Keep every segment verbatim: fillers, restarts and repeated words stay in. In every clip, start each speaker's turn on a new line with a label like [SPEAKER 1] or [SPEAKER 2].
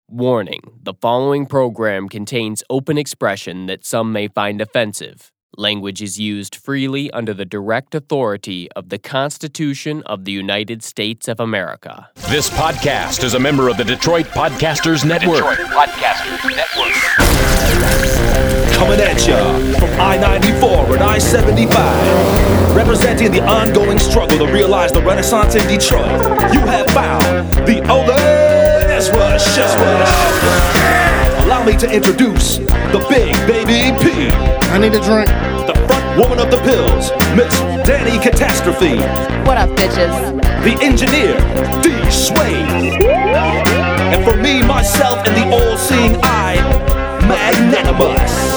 [SPEAKER 1] Warning, the following program contains open expression that some may find offensive. Language is used freely under the direct authority of the Constitution of the United States of America.
[SPEAKER 2] This podcast is a member of the Detroit Podcasters Network.
[SPEAKER 3] Detroit Podcasters Network.
[SPEAKER 4] Coming at ya from I ninety-four and I seventy-five. Representing the ongoing struggle to realize the Renaissance in Detroit. You have found the Olin Ezra Show. Allow me to introduce the Big Baby P.
[SPEAKER 5] I need a drink.
[SPEAKER 4] The front woman of the pills, Miss Danny Catastrophe.
[SPEAKER 6] What up, bitches?
[SPEAKER 4] The engineer, D. Swade. And for me, myself, and the all-seeing eye, Magnanimous.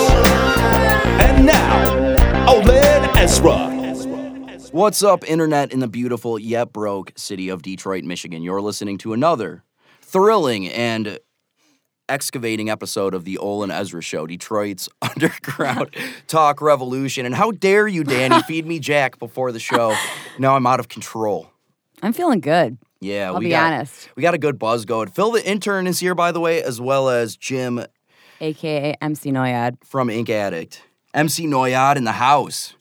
[SPEAKER 4] And now, Olin Ezra.
[SPEAKER 7] What's up, Internet, in the beautiful yet broke city of Detroit, Michigan? You're listening to another thrilling and excavating episode of the Olin Ezra Show, Detroit's underground talk revolution. And how dare you, Danny, feed me Jack before the show? Now I'm out of control.
[SPEAKER 6] I'm feeling good.
[SPEAKER 7] Yeah,
[SPEAKER 6] I'll
[SPEAKER 7] we
[SPEAKER 6] be
[SPEAKER 7] got,
[SPEAKER 6] honest.
[SPEAKER 7] We got a good buzz going. Phil the intern is here, by the way, as well as Jim,
[SPEAKER 6] A K A M C Noyad.
[SPEAKER 7] from Ink Addict. M C Noyad in the house.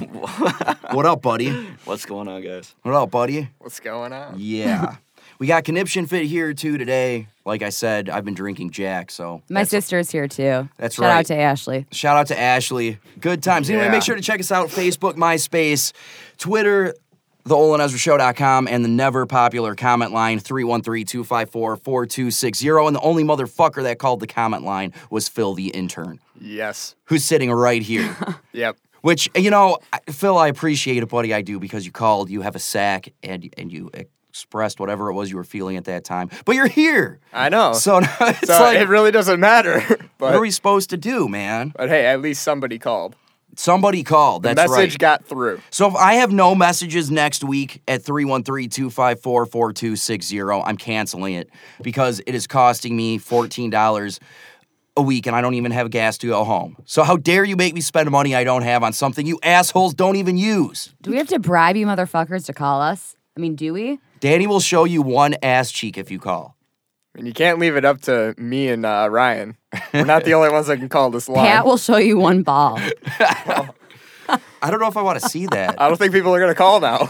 [SPEAKER 7] What up, buddy?
[SPEAKER 8] What's going on, guys?
[SPEAKER 7] What up, buddy?
[SPEAKER 8] What's going on?
[SPEAKER 7] Yeah. We got Conniption Fit here, too, today. Like I said, I've been drinking Jack, so...
[SPEAKER 6] My sister's here, too.
[SPEAKER 7] That's
[SPEAKER 6] Shout
[SPEAKER 7] right.
[SPEAKER 6] out to Ashley.
[SPEAKER 7] Shout out to Ashley. Good times. Anyway,
[SPEAKER 8] Yeah.
[SPEAKER 7] make sure to check us out. Facebook, MySpace, Twitter, the olin ezra show dot com, and the never-popular comment line, three one three, two five four, four two six zero. And the only motherfucker that called the comment line was Phil the intern,
[SPEAKER 8] Yes.
[SPEAKER 7] who's sitting right here.
[SPEAKER 8] Yep.
[SPEAKER 7] Which, you know, I- Phil, I appreciate it, buddy. I do, because you called, you have a sack, and and you expressed whatever it was you were feeling at that time. But you're here.
[SPEAKER 8] I know.
[SPEAKER 7] So now it's
[SPEAKER 8] So
[SPEAKER 7] like,
[SPEAKER 8] it really doesn't matter.
[SPEAKER 7] what are
[SPEAKER 8] But,
[SPEAKER 7] we supposed to do, man?
[SPEAKER 8] but hey, at least somebody called.
[SPEAKER 7] Somebody called.
[SPEAKER 8] The
[SPEAKER 7] That's
[SPEAKER 8] message
[SPEAKER 7] right.
[SPEAKER 8] got through.
[SPEAKER 7] So if I have no messages next week at three one three, two five four, four two six zero, I'm canceling it because it is costing me fourteen dollars a week and I don't even have gas to go home. So how dare you make me spend money I don't have on something you assholes don't even use?
[SPEAKER 6] Do we have to bribe you motherfuckers to call us? I mean, do we?
[SPEAKER 7] Danny will show you one ass cheek if you call.
[SPEAKER 8] And you can't leave it up to me and uh, Ryan. We're not the only ones that can call this line.
[SPEAKER 6] Pat will show you one ball.
[SPEAKER 7] I don't know if I want to see that.
[SPEAKER 8] I don't think people are going to call now.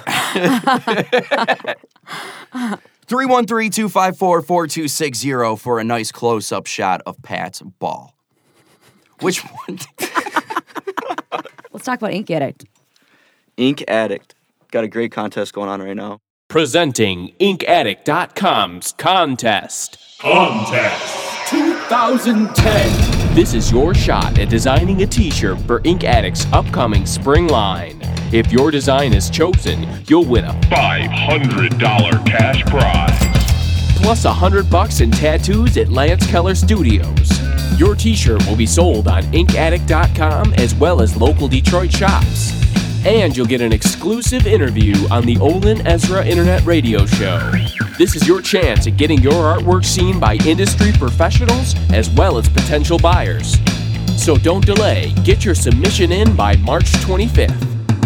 [SPEAKER 7] three one three, two five four, four two six zero for a nice close-up shot of Pat's ball. Which one?
[SPEAKER 6] Let's talk about Ink Addict.
[SPEAKER 8] Ink Addict. Got a great contest going on right now.
[SPEAKER 1] Presenting ink addict dot com's Contest.
[SPEAKER 2] Contest.
[SPEAKER 1] twenty ten. This is your shot at designing a t-shirt for Ink Addict's upcoming spring line. If your design is chosen, you'll win a
[SPEAKER 2] five hundred dollars cash prize.
[SPEAKER 1] plus a hundred bucks in tattoos at Lance Keller Studios. Your t-shirt will be sold on ink addict dot com as well as local Detroit shops. And you'll get an exclusive interview on the Olin Ezra Internet Radio Show. This is your chance at getting your artwork seen by industry professionals as well as potential buyers. So don't delay. Get your submission in by March twenty-fifth.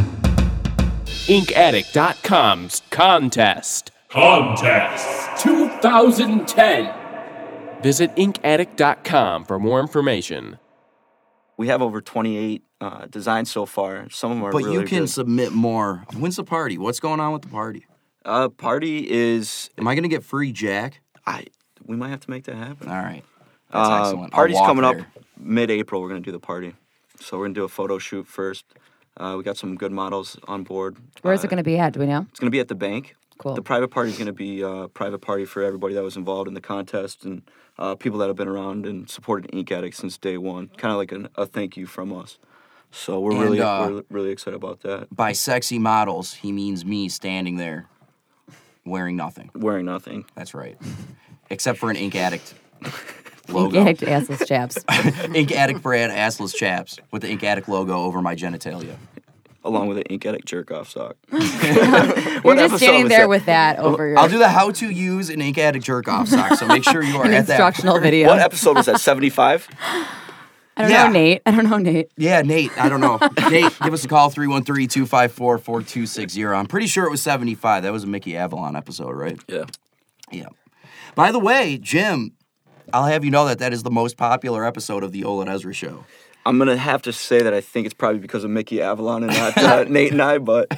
[SPEAKER 1] ink addict dot com's Contest.
[SPEAKER 2] Contest.
[SPEAKER 1] twenty ten. Visit ink addict dot com for more information.
[SPEAKER 8] We have over twenty-eight uh, designs so far. Some of them are
[SPEAKER 7] But
[SPEAKER 8] really
[SPEAKER 7] you can
[SPEAKER 8] good.
[SPEAKER 7] submit more. When's the party? What's going on with the party?
[SPEAKER 8] Uh, party is...
[SPEAKER 7] Am I going to get free Jack?
[SPEAKER 8] I. We might have to make that happen.
[SPEAKER 7] All right. That's
[SPEAKER 8] Uh,
[SPEAKER 7] excellent. I'll
[SPEAKER 8] Party's
[SPEAKER 7] walk
[SPEAKER 8] coming
[SPEAKER 7] there.
[SPEAKER 8] up mid-April. We're going to do the party. So we're going to do a photo shoot first. Uh, we got some good models on board.
[SPEAKER 6] Where is
[SPEAKER 8] Uh,
[SPEAKER 6] it going to be at? Do we know?
[SPEAKER 8] It's going to be at the bank.
[SPEAKER 6] Cool.
[SPEAKER 8] The private party is going to be a private party for everybody that was involved in the contest and uh, people that have been around and supported Ink Addict since day one. Kind of like an, a thank you from us. So we're
[SPEAKER 7] And,
[SPEAKER 8] really
[SPEAKER 7] uh,
[SPEAKER 8] we're really excited about that.
[SPEAKER 7] By sexy models, he means me standing there wearing nothing.
[SPEAKER 8] Wearing nothing.
[SPEAKER 7] That's right. Except for an Ink Addict
[SPEAKER 6] Ink
[SPEAKER 7] logo.
[SPEAKER 6] Addict assless chaps.
[SPEAKER 7] Ink Addict brand assless chaps with the Ink Addict logo over my genitalia.
[SPEAKER 8] Along with an Ink Addict jerk-off sock.
[SPEAKER 6] You're
[SPEAKER 8] What
[SPEAKER 6] just
[SPEAKER 8] episode
[SPEAKER 6] standing
[SPEAKER 8] was
[SPEAKER 6] there
[SPEAKER 8] that?
[SPEAKER 6] with that over your
[SPEAKER 7] I'll do the how to use an Ink Addict jerk off sock, so make sure you are
[SPEAKER 6] an
[SPEAKER 7] at that.
[SPEAKER 6] instructional video.
[SPEAKER 8] What episode was that? seventy-five?
[SPEAKER 6] I don't
[SPEAKER 7] Yeah.
[SPEAKER 6] know, Nate. I don't know, Nate.
[SPEAKER 7] Yeah, Nate, I don't know. Nate, give us a call, three one three, two five four, four two six zero. I'm pretty sure it was seventy-five. That was a Mickey Avalon episode, right?
[SPEAKER 8] Yeah.
[SPEAKER 7] Yeah. By the way, Jim, I'll have you know that that is the most popular episode of the Ole and Ezra show.
[SPEAKER 8] I'm gonna have to say that I think it's probably because of Mickey Avalon and not uh, Nate and I, but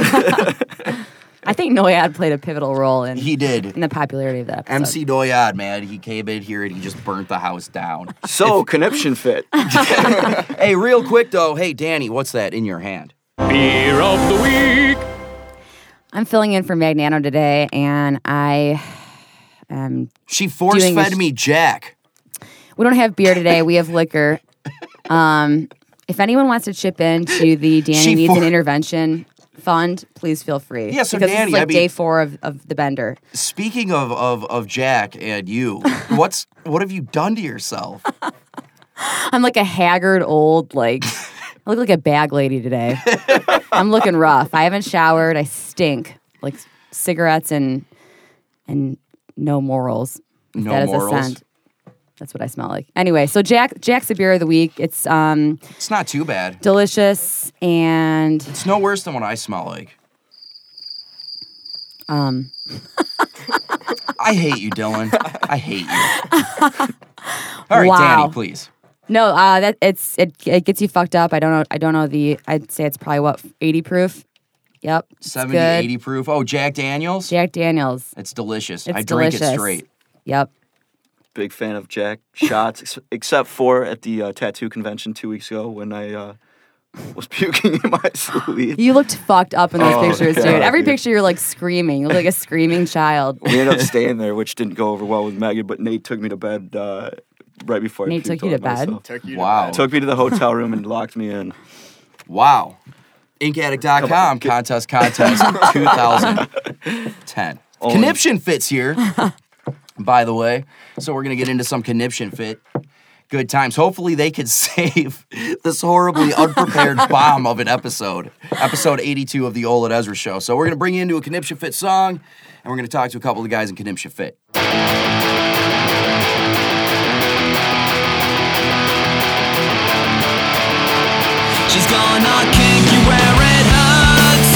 [SPEAKER 6] I think Noyad played a pivotal role in
[SPEAKER 7] He did.
[SPEAKER 6] in the popularity of that episode.
[SPEAKER 7] M C Doyad, man, he came in here and he just burnt the house down.
[SPEAKER 8] so conniption fit.
[SPEAKER 7] Hey, real quick though, hey Danny, what's that in your hand?
[SPEAKER 1] Beer of the week.
[SPEAKER 6] I'm filling in for Magnano today, and I am.
[SPEAKER 7] She force
[SPEAKER 6] Doing
[SPEAKER 7] fed
[SPEAKER 6] this-
[SPEAKER 7] me Jack.
[SPEAKER 6] We don't have beer today. We have liquor. Um, if anyone wants to chip in to the Danny
[SPEAKER 7] She
[SPEAKER 6] Needs
[SPEAKER 7] for-
[SPEAKER 6] an Intervention Fund, please feel free.
[SPEAKER 7] Yeah, so
[SPEAKER 6] because
[SPEAKER 7] Danny,
[SPEAKER 6] this is like
[SPEAKER 7] I mean-
[SPEAKER 6] day four of, of the bender.
[SPEAKER 7] Speaking of, of of Jack and you, what's what have you done to yourself?
[SPEAKER 6] I'm like a haggard old, like, I look like a bag lady today. I'm looking rough. I haven't showered. I stink. Like cigarettes and and no morals. If
[SPEAKER 7] No
[SPEAKER 6] that is
[SPEAKER 7] morals?
[SPEAKER 6] a scent. That's what I smell like. Anyway, so Jack Jack's the beer of the week. It's um
[SPEAKER 7] It's not too bad.
[SPEAKER 6] delicious and
[SPEAKER 7] It's no worse than what I smell like.
[SPEAKER 6] um
[SPEAKER 7] I hate you, Dylan. I hate you. All right,
[SPEAKER 6] Wow.
[SPEAKER 7] Danny, please.
[SPEAKER 6] no, uh that it's it it gets you fucked up. I don't know I don't know the I'd say it's probably what eighty proof. Yep. it's
[SPEAKER 7] seventy,
[SPEAKER 6] good.
[SPEAKER 7] eighty proof. Oh, Jack Daniels?
[SPEAKER 6] Jack Daniels.
[SPEAKER 7] It's delicious.
[SPEAKER 6] It's
[SPEAKER 7] I drink
[SPEAKER 6] delicious.
[SPEAKER 7] it straight.
[SPEAKER 6] Yep.
[SPEAKER 8] Big fan of Jack shots, ex- except for at the uh, tattoo convention two weeks ago when I uh, was puking in my sleeve.
[SPEAKER 6] You looked fucked up in those
[SPEAKER 8] Oh,
[SPEAKER 6] pictures,
[SPEAKER 8] yeah,
[SPEAKER 6] dude. Every
[SPEAKER 8] dude.
[SPEAKER 6] picture you're like screaming. You look like a screaming child.
[SPEAKER 8] We ended up staying there, which didn't go over well with Maggie, but Nate took me to bed uh, right before
[SPEAKER 6] Nate
[SPEAKER 8] I puked
[SPEAKER 6] took you
[SPEAKER 8] on
[SPEAKER 6] to bed?
[SPEAKER 8] myself.
[SPEAKER 5] Took you
[SPEAKER 7] Wow.
[SPEAKER 8] Took me to the hotel room and locked me in.
[SPEAKER 7] Wow. ink addict dot com, contest, contest, two thousand ten.
[SPEAKER 8] Only-
[SPEAKER 7] Conniption Fit's here, by the way. So we're going to get into some Conniption Fit. Good times. Hopefully they could save this horribly unprepared bomb of an episode. Episode eighty-two of the Ole and Ezra show. So we're going to bring you into a Conniption Fit song, and we're going to talk to a couple of guys in Conniption Fit.
[SPEAKER 9] She's gonna kick you where it hurts.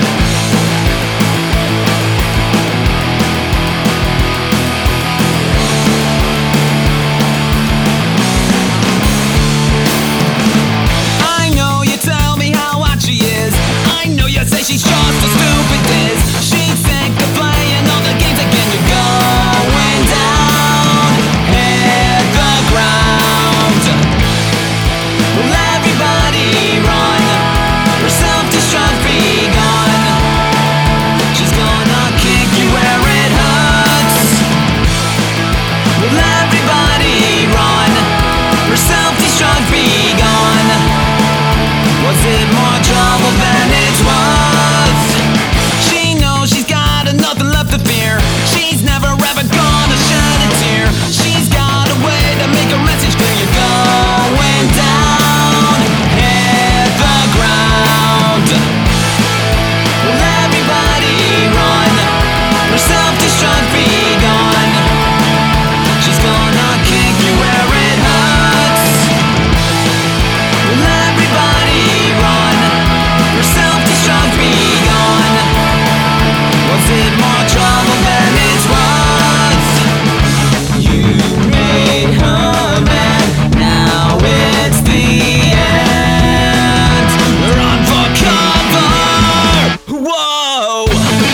[SPEAKER 9] I know you tell me how hot she is. I know you say she's just a stupid diz. She's sick of playing all the games again. You're going down, hit the ground. Will everybody run? Her self-destruct begun. She's gonna kick you where it hurts. Will everybody run? Her self-destruct begun. Was it more trouble than it's worth? She knows she's got nothing left to fear. She's never ever gonna shed a tear. She's got a way to make a message clear. You're going down, hit the ground. Will everybody run? Her self-destruct begun. She's gonna kick you where it hurts. Will everybody run? Her self-destruct begun. Was it more trouble than it's worth? You made her mad, now it's the end. Run for cover! Whoa!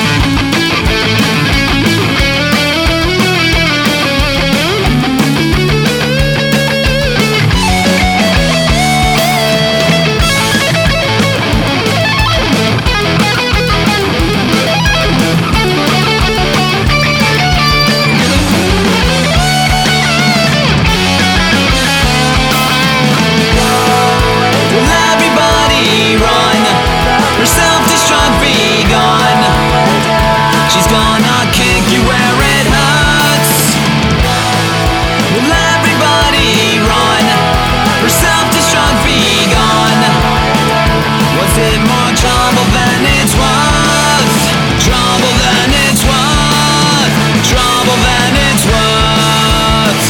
[SPEAKER 9] Will everybody run? Her self-destruct begun. She's gonna kick you where it hurts. Will everybody run? Her self-destruct begun. Was it more trouble than it's worth? Trouble than it's worth. Trouble than it's worth.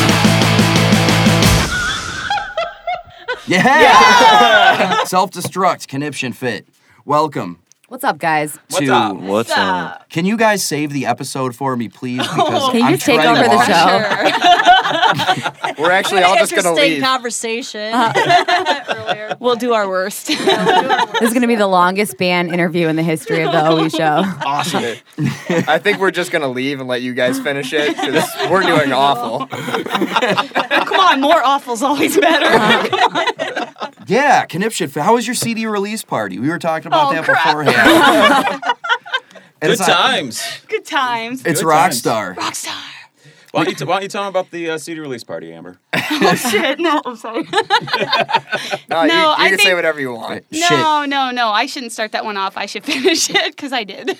[SPEAKER 7] Yeah! Self-destruct, Conniption Fit. Welcome.
[SPEAKER 6] What's up, guys?
[SPEAKER 1] What's
[SPEAKER 7] to
[SPEAKER 1] up?
[SPEAKER 8] What's up?
[SPEAKER 7] Can you guys save the episode for me, please? Because
[SPEAKER 6] Can you
[SPEAKER 7] I'm
[SPEAKER 6] just take
[SPEAKER 7] treading
[SPEAKER 6] over the
[SPEAKER 7] water.
[SPEAKER 6] show?
[SPEAKER 5] We're actually all just gonna
[SPEAKER 10] Interesting
[SPEAKER 5] leave.
[SPEAKER 10] conversation earlier.
[SPEAKER 11] We'll do our worst.
[SPEAKER 6] This is going to be the longest band interview in the history of the O E show.
[SPEAKER 5] Awesome. I think we're just gonna leave and let you guys finish it because we're doing awful.
[SPEAKER 11] Come on, more awful's always better.
[SPEAKER 7] Yeah, Knipshit, how was your C D release party? We were talking about
[SPEAKER 11] Oh,
[SPEAKER 7] that
[SPEAKER 11] crap.
[SPEAKER 7] beforehand.
[SPEAKER 1] Good
[SPEAKER 7] It's, uh,
[SPEAKER 1] times.
[SPEAKER 11] Good times.
[SPEAKER 7] It's
[SPEAKER 1] Good times.
[SPEAKER 7] Rockstar.
[SPEAKER 11] Rockstar.
[SPEAKER 1] Why don't you, t- why don't you tell them about the uh, C D release party, Amber?
[SPEAKER 11] Oh shit! No, I'm sorry.
[SPEAKER 5] No,
[SPEAKER 11] No,
[SPEAKER 5] you, you
[SPEAKER 11] I
[SPEAKER 5] can say
[SPEAKER 11] think-
[SPEAKER 5] whatever you want.
[SPEAKER 11] No, no, no. I shouldn't start that one off. I should finish it because I did.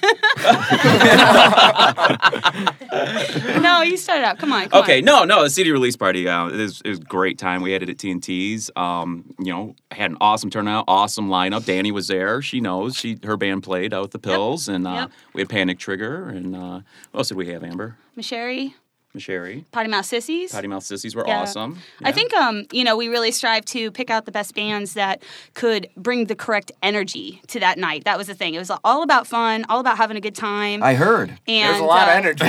[SPEAKER 11] No, you start it out. Come on. Come
[SPEAKER 1] Okay,
[SPEAKER 11] on.
[SPEAKER 1] no, no, the C D release party, uh, it, was, it was a great time. We had it at T N T's. Um, you know, had an awesome turnout, awesome lineup. Danny was there. She knows. She Her band played out with the Pills. And uh,
[SPEAKER 11] Yep.
[SPEAKER 1] we had Panic Trigger. And uh, what else did we have, Amber?
[SPEAKER 11] Sherry,
[SPEAKER 1] Sherry.
[SPEAKER 11] Potty Mouth Sissies.
[SPEAKER 1] Potty Mouth Sissies were
[SPEAKER 11] Yeah.
[SPEAKER 1] awesome.
[SPEAKER 11] I
[SPEAKER 1] Yeah.
[SPEAKER 11] think um, you know, we really strive to pick out the best bands that could bring the correct energy to that night. That was the thing. It was all about fun, all about having a good time.
[SPEAKER 7] I heard.
[SPEAKER 11] and,
[SPEAKER 5] There's a lot
[SPEAKER 11] uh,
[SPEAKER 5] of energy.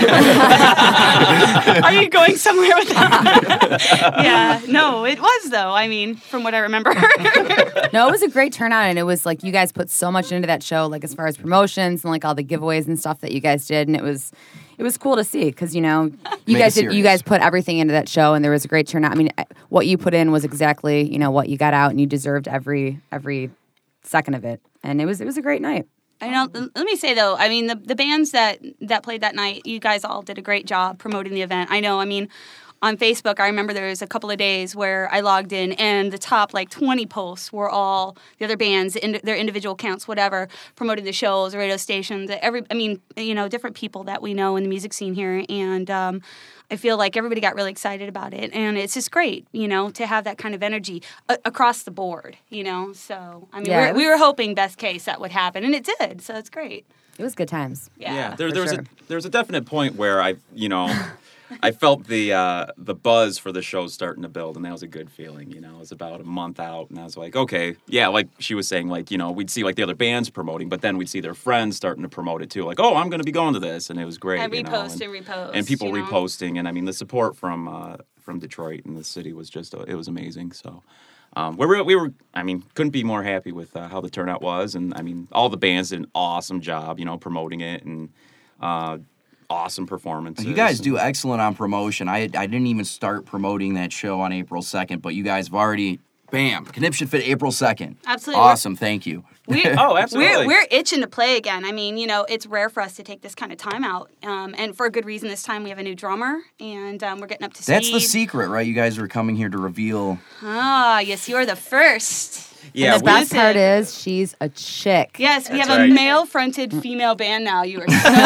[SPEAKER 11] Yeah. Are you going somewhere with that? Yeah. No, it was though. I mean, from what I remember.
[SPEAKER 6] No, it was a great turnout, and it was like you guys put so much into that show, like as far as promotions and like all the giveaways and stuff that you guys did, and it was it was cool to see because you know you
[SPEAKER 7] Made
[SPEAKER 6] guys
[SPEAKER 7] it
[SPEAKER 6] did you
[SPEAKER 7] serious.
[SPEAKER 6] guys put everything into that show, and there was a great turnout. I mean, I- what you put in was exactly you know what you got out, and you deserved every every second of it, and it was it was a great night.
[SPEAKER 11] I know. Let me say though, I mean, the the bands that that played that night, you guys all did a great job promoting the event. I know. I mean, on Facebook, I remember there was a couple of days where I logged in, and the top like twenty posts were all the other bands, in, their individual accounts, whatever, promoting the shows, the radio stations. Every, I mean, you know, different people that we know in the music scene here, and um, I feel like everybody got really excited about it, and it's just great, you know, to have that kind of energy a- across the board, you know. So I mean,
[SPEAKER 6] Yeah,
[SPEAKER 11] we're,
[SPEAKER 6] it
[SPEAKER 11] we were hoping best case that would happen, and it did. So it's great.
[SPEAKER 6] It was good times.
[SPEAKER 11] Yeah.
[SPEAKER 1] Yeah, there,
[SPEAKER 6] for
[SPEAKER 1] there was
[SPEAKER 6] sure.
[SPEAKER 1] a there was a definite point where I, you know, I felt the uh, the buzz for the show starting to build, and that was a good feeling. You know, it was about a month out, and I was like, okay, yeah, like she was saying, like you know, we'd see like the other bands promoting, but then we'd see their friends starting to promote it too, like, oh, I'm going to be going to this, and it was great.
[SPEAKER 11] And
[SPEAKER 1] you know,
[SPEAKER 11] repost and repost,
[SPEAKER 1] and people
[SPEAKER 11] you know?
[SPEAKER 1] reposting, and I mean the support from uh, from Detroit and the city was just uh, it was amazing. So. Um, we were, we were, I mean, couldn't be more happy with uh, how the turnout was, and I mean, all the bands did an awesome job, you know, promoting it and uh, awesome performances.
[SPEAKER 7] You guys
[SPEAKER 1] and-
[SPEAKER 7] do excellent on promotion. I I didn't even start promoting that show on April second, but you guys have already, bam, Knipshit Fit April second.
[SPEAKER 11] Absolutely.
[SPEAKER 7] Awesome, thank you.
[SPEAKER 11] We,
[SPEAKER 1] Oh, absolutely.
[SPEAKER 11] We're, we're itching to play again. I mean, you know, it's rare for us to take this kind of time out. Um, and for a good reason this time. We have a new drummer, and um, we're getting up to speed.
[SPEAKER 7] That's the secret, right? You guys are coming here to reveal.
[SPEAKER 11] Ah, yes, you're the first.
[SPEAKER 1] Yeah,
[SPEAKER 6] and the
[SPEAKER 1] we-
[SPEAKER 6] best part is she's a chick.
[SPEAKER 11] Yes, we
[SPEAKER 1] That's
[SPEAKER 11] have a
[SPEAKER 1] right.
[SPEAKER 11] male-fronted female band now. You are so,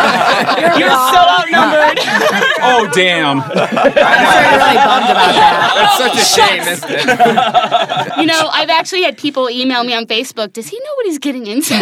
[SPEAKER 11] you're so outnumbered.
[SPEAKER 1] Oh, damn.
[SPEAKER 6] I'm really bummed about that.
[SPEAKER 5] That's such a shame, isn't it?
[SPEAKER 11] You know, I've actually had people email me on Facebook. Does he know what he's getting into?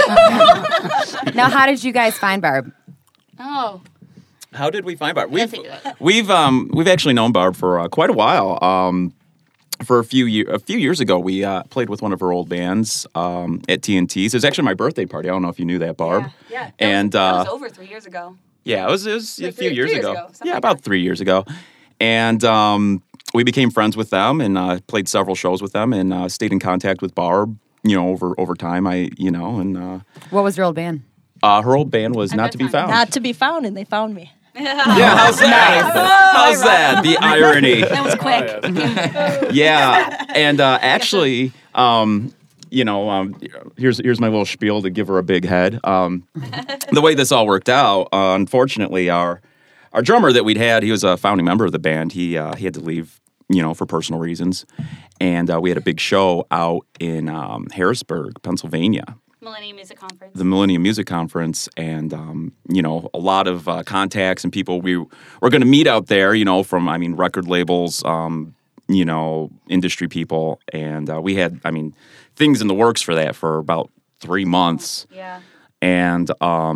[SPEAKER 6] Now, how did you guys find Barb?
[SPEAKER 11] Oh,
[SPEAKER 1] How did we find Barb?
[SPEAKER 11] Can't
[SPEAKER 1] We've,
[SPEAKER 11] think of it.
[SPEAKER 1] we've, um, we've actually known Barb for uh, quite a while. Um, for a few year, a few years ago, we uh, played with one of her old bands um, at T N T's. It was actually my birthday party. I don't know if you knew that, Barb.
[SPEAKER 11] yeah. That
[SPEAKER 1] And
[SPEAKER 11] was, that
[SPEAKER 1] uh,
[SPEAKER 11] was over three years ago.
[SPEAKER 1] yeah, it was, it was
[SPEAKER 11] Like
[SPEAKER 1] a few
[SPEAKER 11] three-
[SPEAKER 1] years
[SPEAKER 11] three years
[SPEAKER 1] ago.
[SPEAKER 11] ago, something
[SPEAKER 1] yeah,
[SPEAKER 11] like
[SPEAKER 1] about
[SPEAKER 11] that.
[SPEAKER 1] three years ago. And um, we became friends with them and uh, played several shows with them and uh, stayed in contact with Barb. You know, over over time, I you know, and uh,
[SPEAKER 6] What was your old band?
[SPEAKER 1] uh, her old band was
[SPEAKER 11] At
[SPEAKER 1] Not
[SPEAKER 11] that
[SPEAKER 1] to Be
[SPEAKER 11] time.
[SPEAKER 1] Found.
[SPEAKER 10] Not to be found, and they found me.
[SPEAKER 1] Yeah, how's that? How's that? The irony.
[SPEAKER 10] That was quick.
[SPEAKER 1] Yeah, and uh, actually, um, you know, um, here's here's my little spiel to give her a big head. Um, the way this all worked out, uh, unfortunately, our our drummer that we'd had, he was a founding member of the band. He uh, he had to leave, you know, for personal reasons, and uh, we had a big show out in um, Harrisburg, Pennsylvania.
[SPEAKER 11] Millennium Music Conference.
[SPEAKER 1] The Millennium Music Conference, and um, you know, a lot of uh, contacts and people we were going to meet out there. You know, from I mean, record labels, um, you know, industry people, and uh, we had, I mean, things in the works for that for about three months.
[SPEAKER 11] Yeah.
[SPEAKER 1] And um,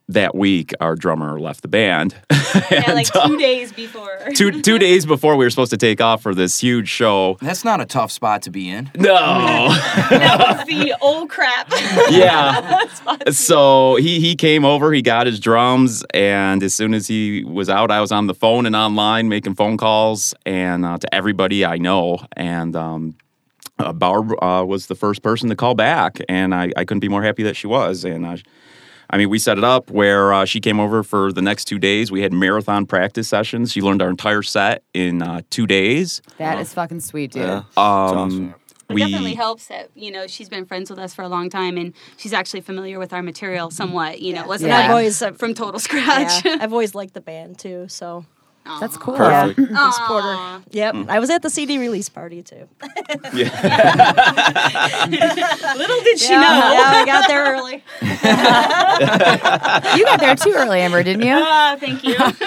[SPEAKER 12] that week, our drummer left the band.
[SPEAKER 11] Yeah, like
[SPEAKER 12] uh,
[SPEAKER 11] two days before.
[SPEAKER 12] two two days before we were supposed to take off for this huge show.
[SPEAKER 7] That's not a tough spot to be in.
[SPEAKER 12] No.
[SPEAKER 11] That was the old crap.
[SPEAKER 12] Yeah. So he he came over, he got his drums, and as soon as he was out, I was on the phone and online making phone calls and uh, to everybody I know. And um, uh, Barb uh, was the first person to call back, and I, I couldn't be more happy that she was. And uh, I mean, we set it up where uh, she came over for the next two days. We had marathon practice sessions. She learned our entire set in uh, two days.
[SPEAKER 6] That is fucking sweet, dude.
[SPEAKER 8] Yeah.
[SPEAKER 12] Um,
[SPEAKER 8] awesome.
[SPEAKER 11] It
[SPEAKER 12] we,
[SPEAKER 11] definitely helps that, you know, she's been friends with us for a long time and she's actually familiar with our material somewhat. You know, it wasn't
[SPEAKER 6] Yeah.
[SPEAKER 11] like
[SPEAKER 10] I've always, uh,
[SPEAKER 11] from total scratch.
[SPEAKER 10] Yeah, I've always liked the band too, so.
[SPEAKER 6] That's cool.
[SPEAKER 8] Perfect.
[SPEAKER 10] Big supporter. Yep. I was at the C D release party too.
[SPEAKER 11] Little did she
[SPEAKER 10] yeah,
[SPEAKER 11] know.
[SPEAKER 10] Yeah, I got there early.
[SPEAKER 6] You got there too early, Amber, didn't you?
[SPEAKER 11] Ah, thank you. Somehow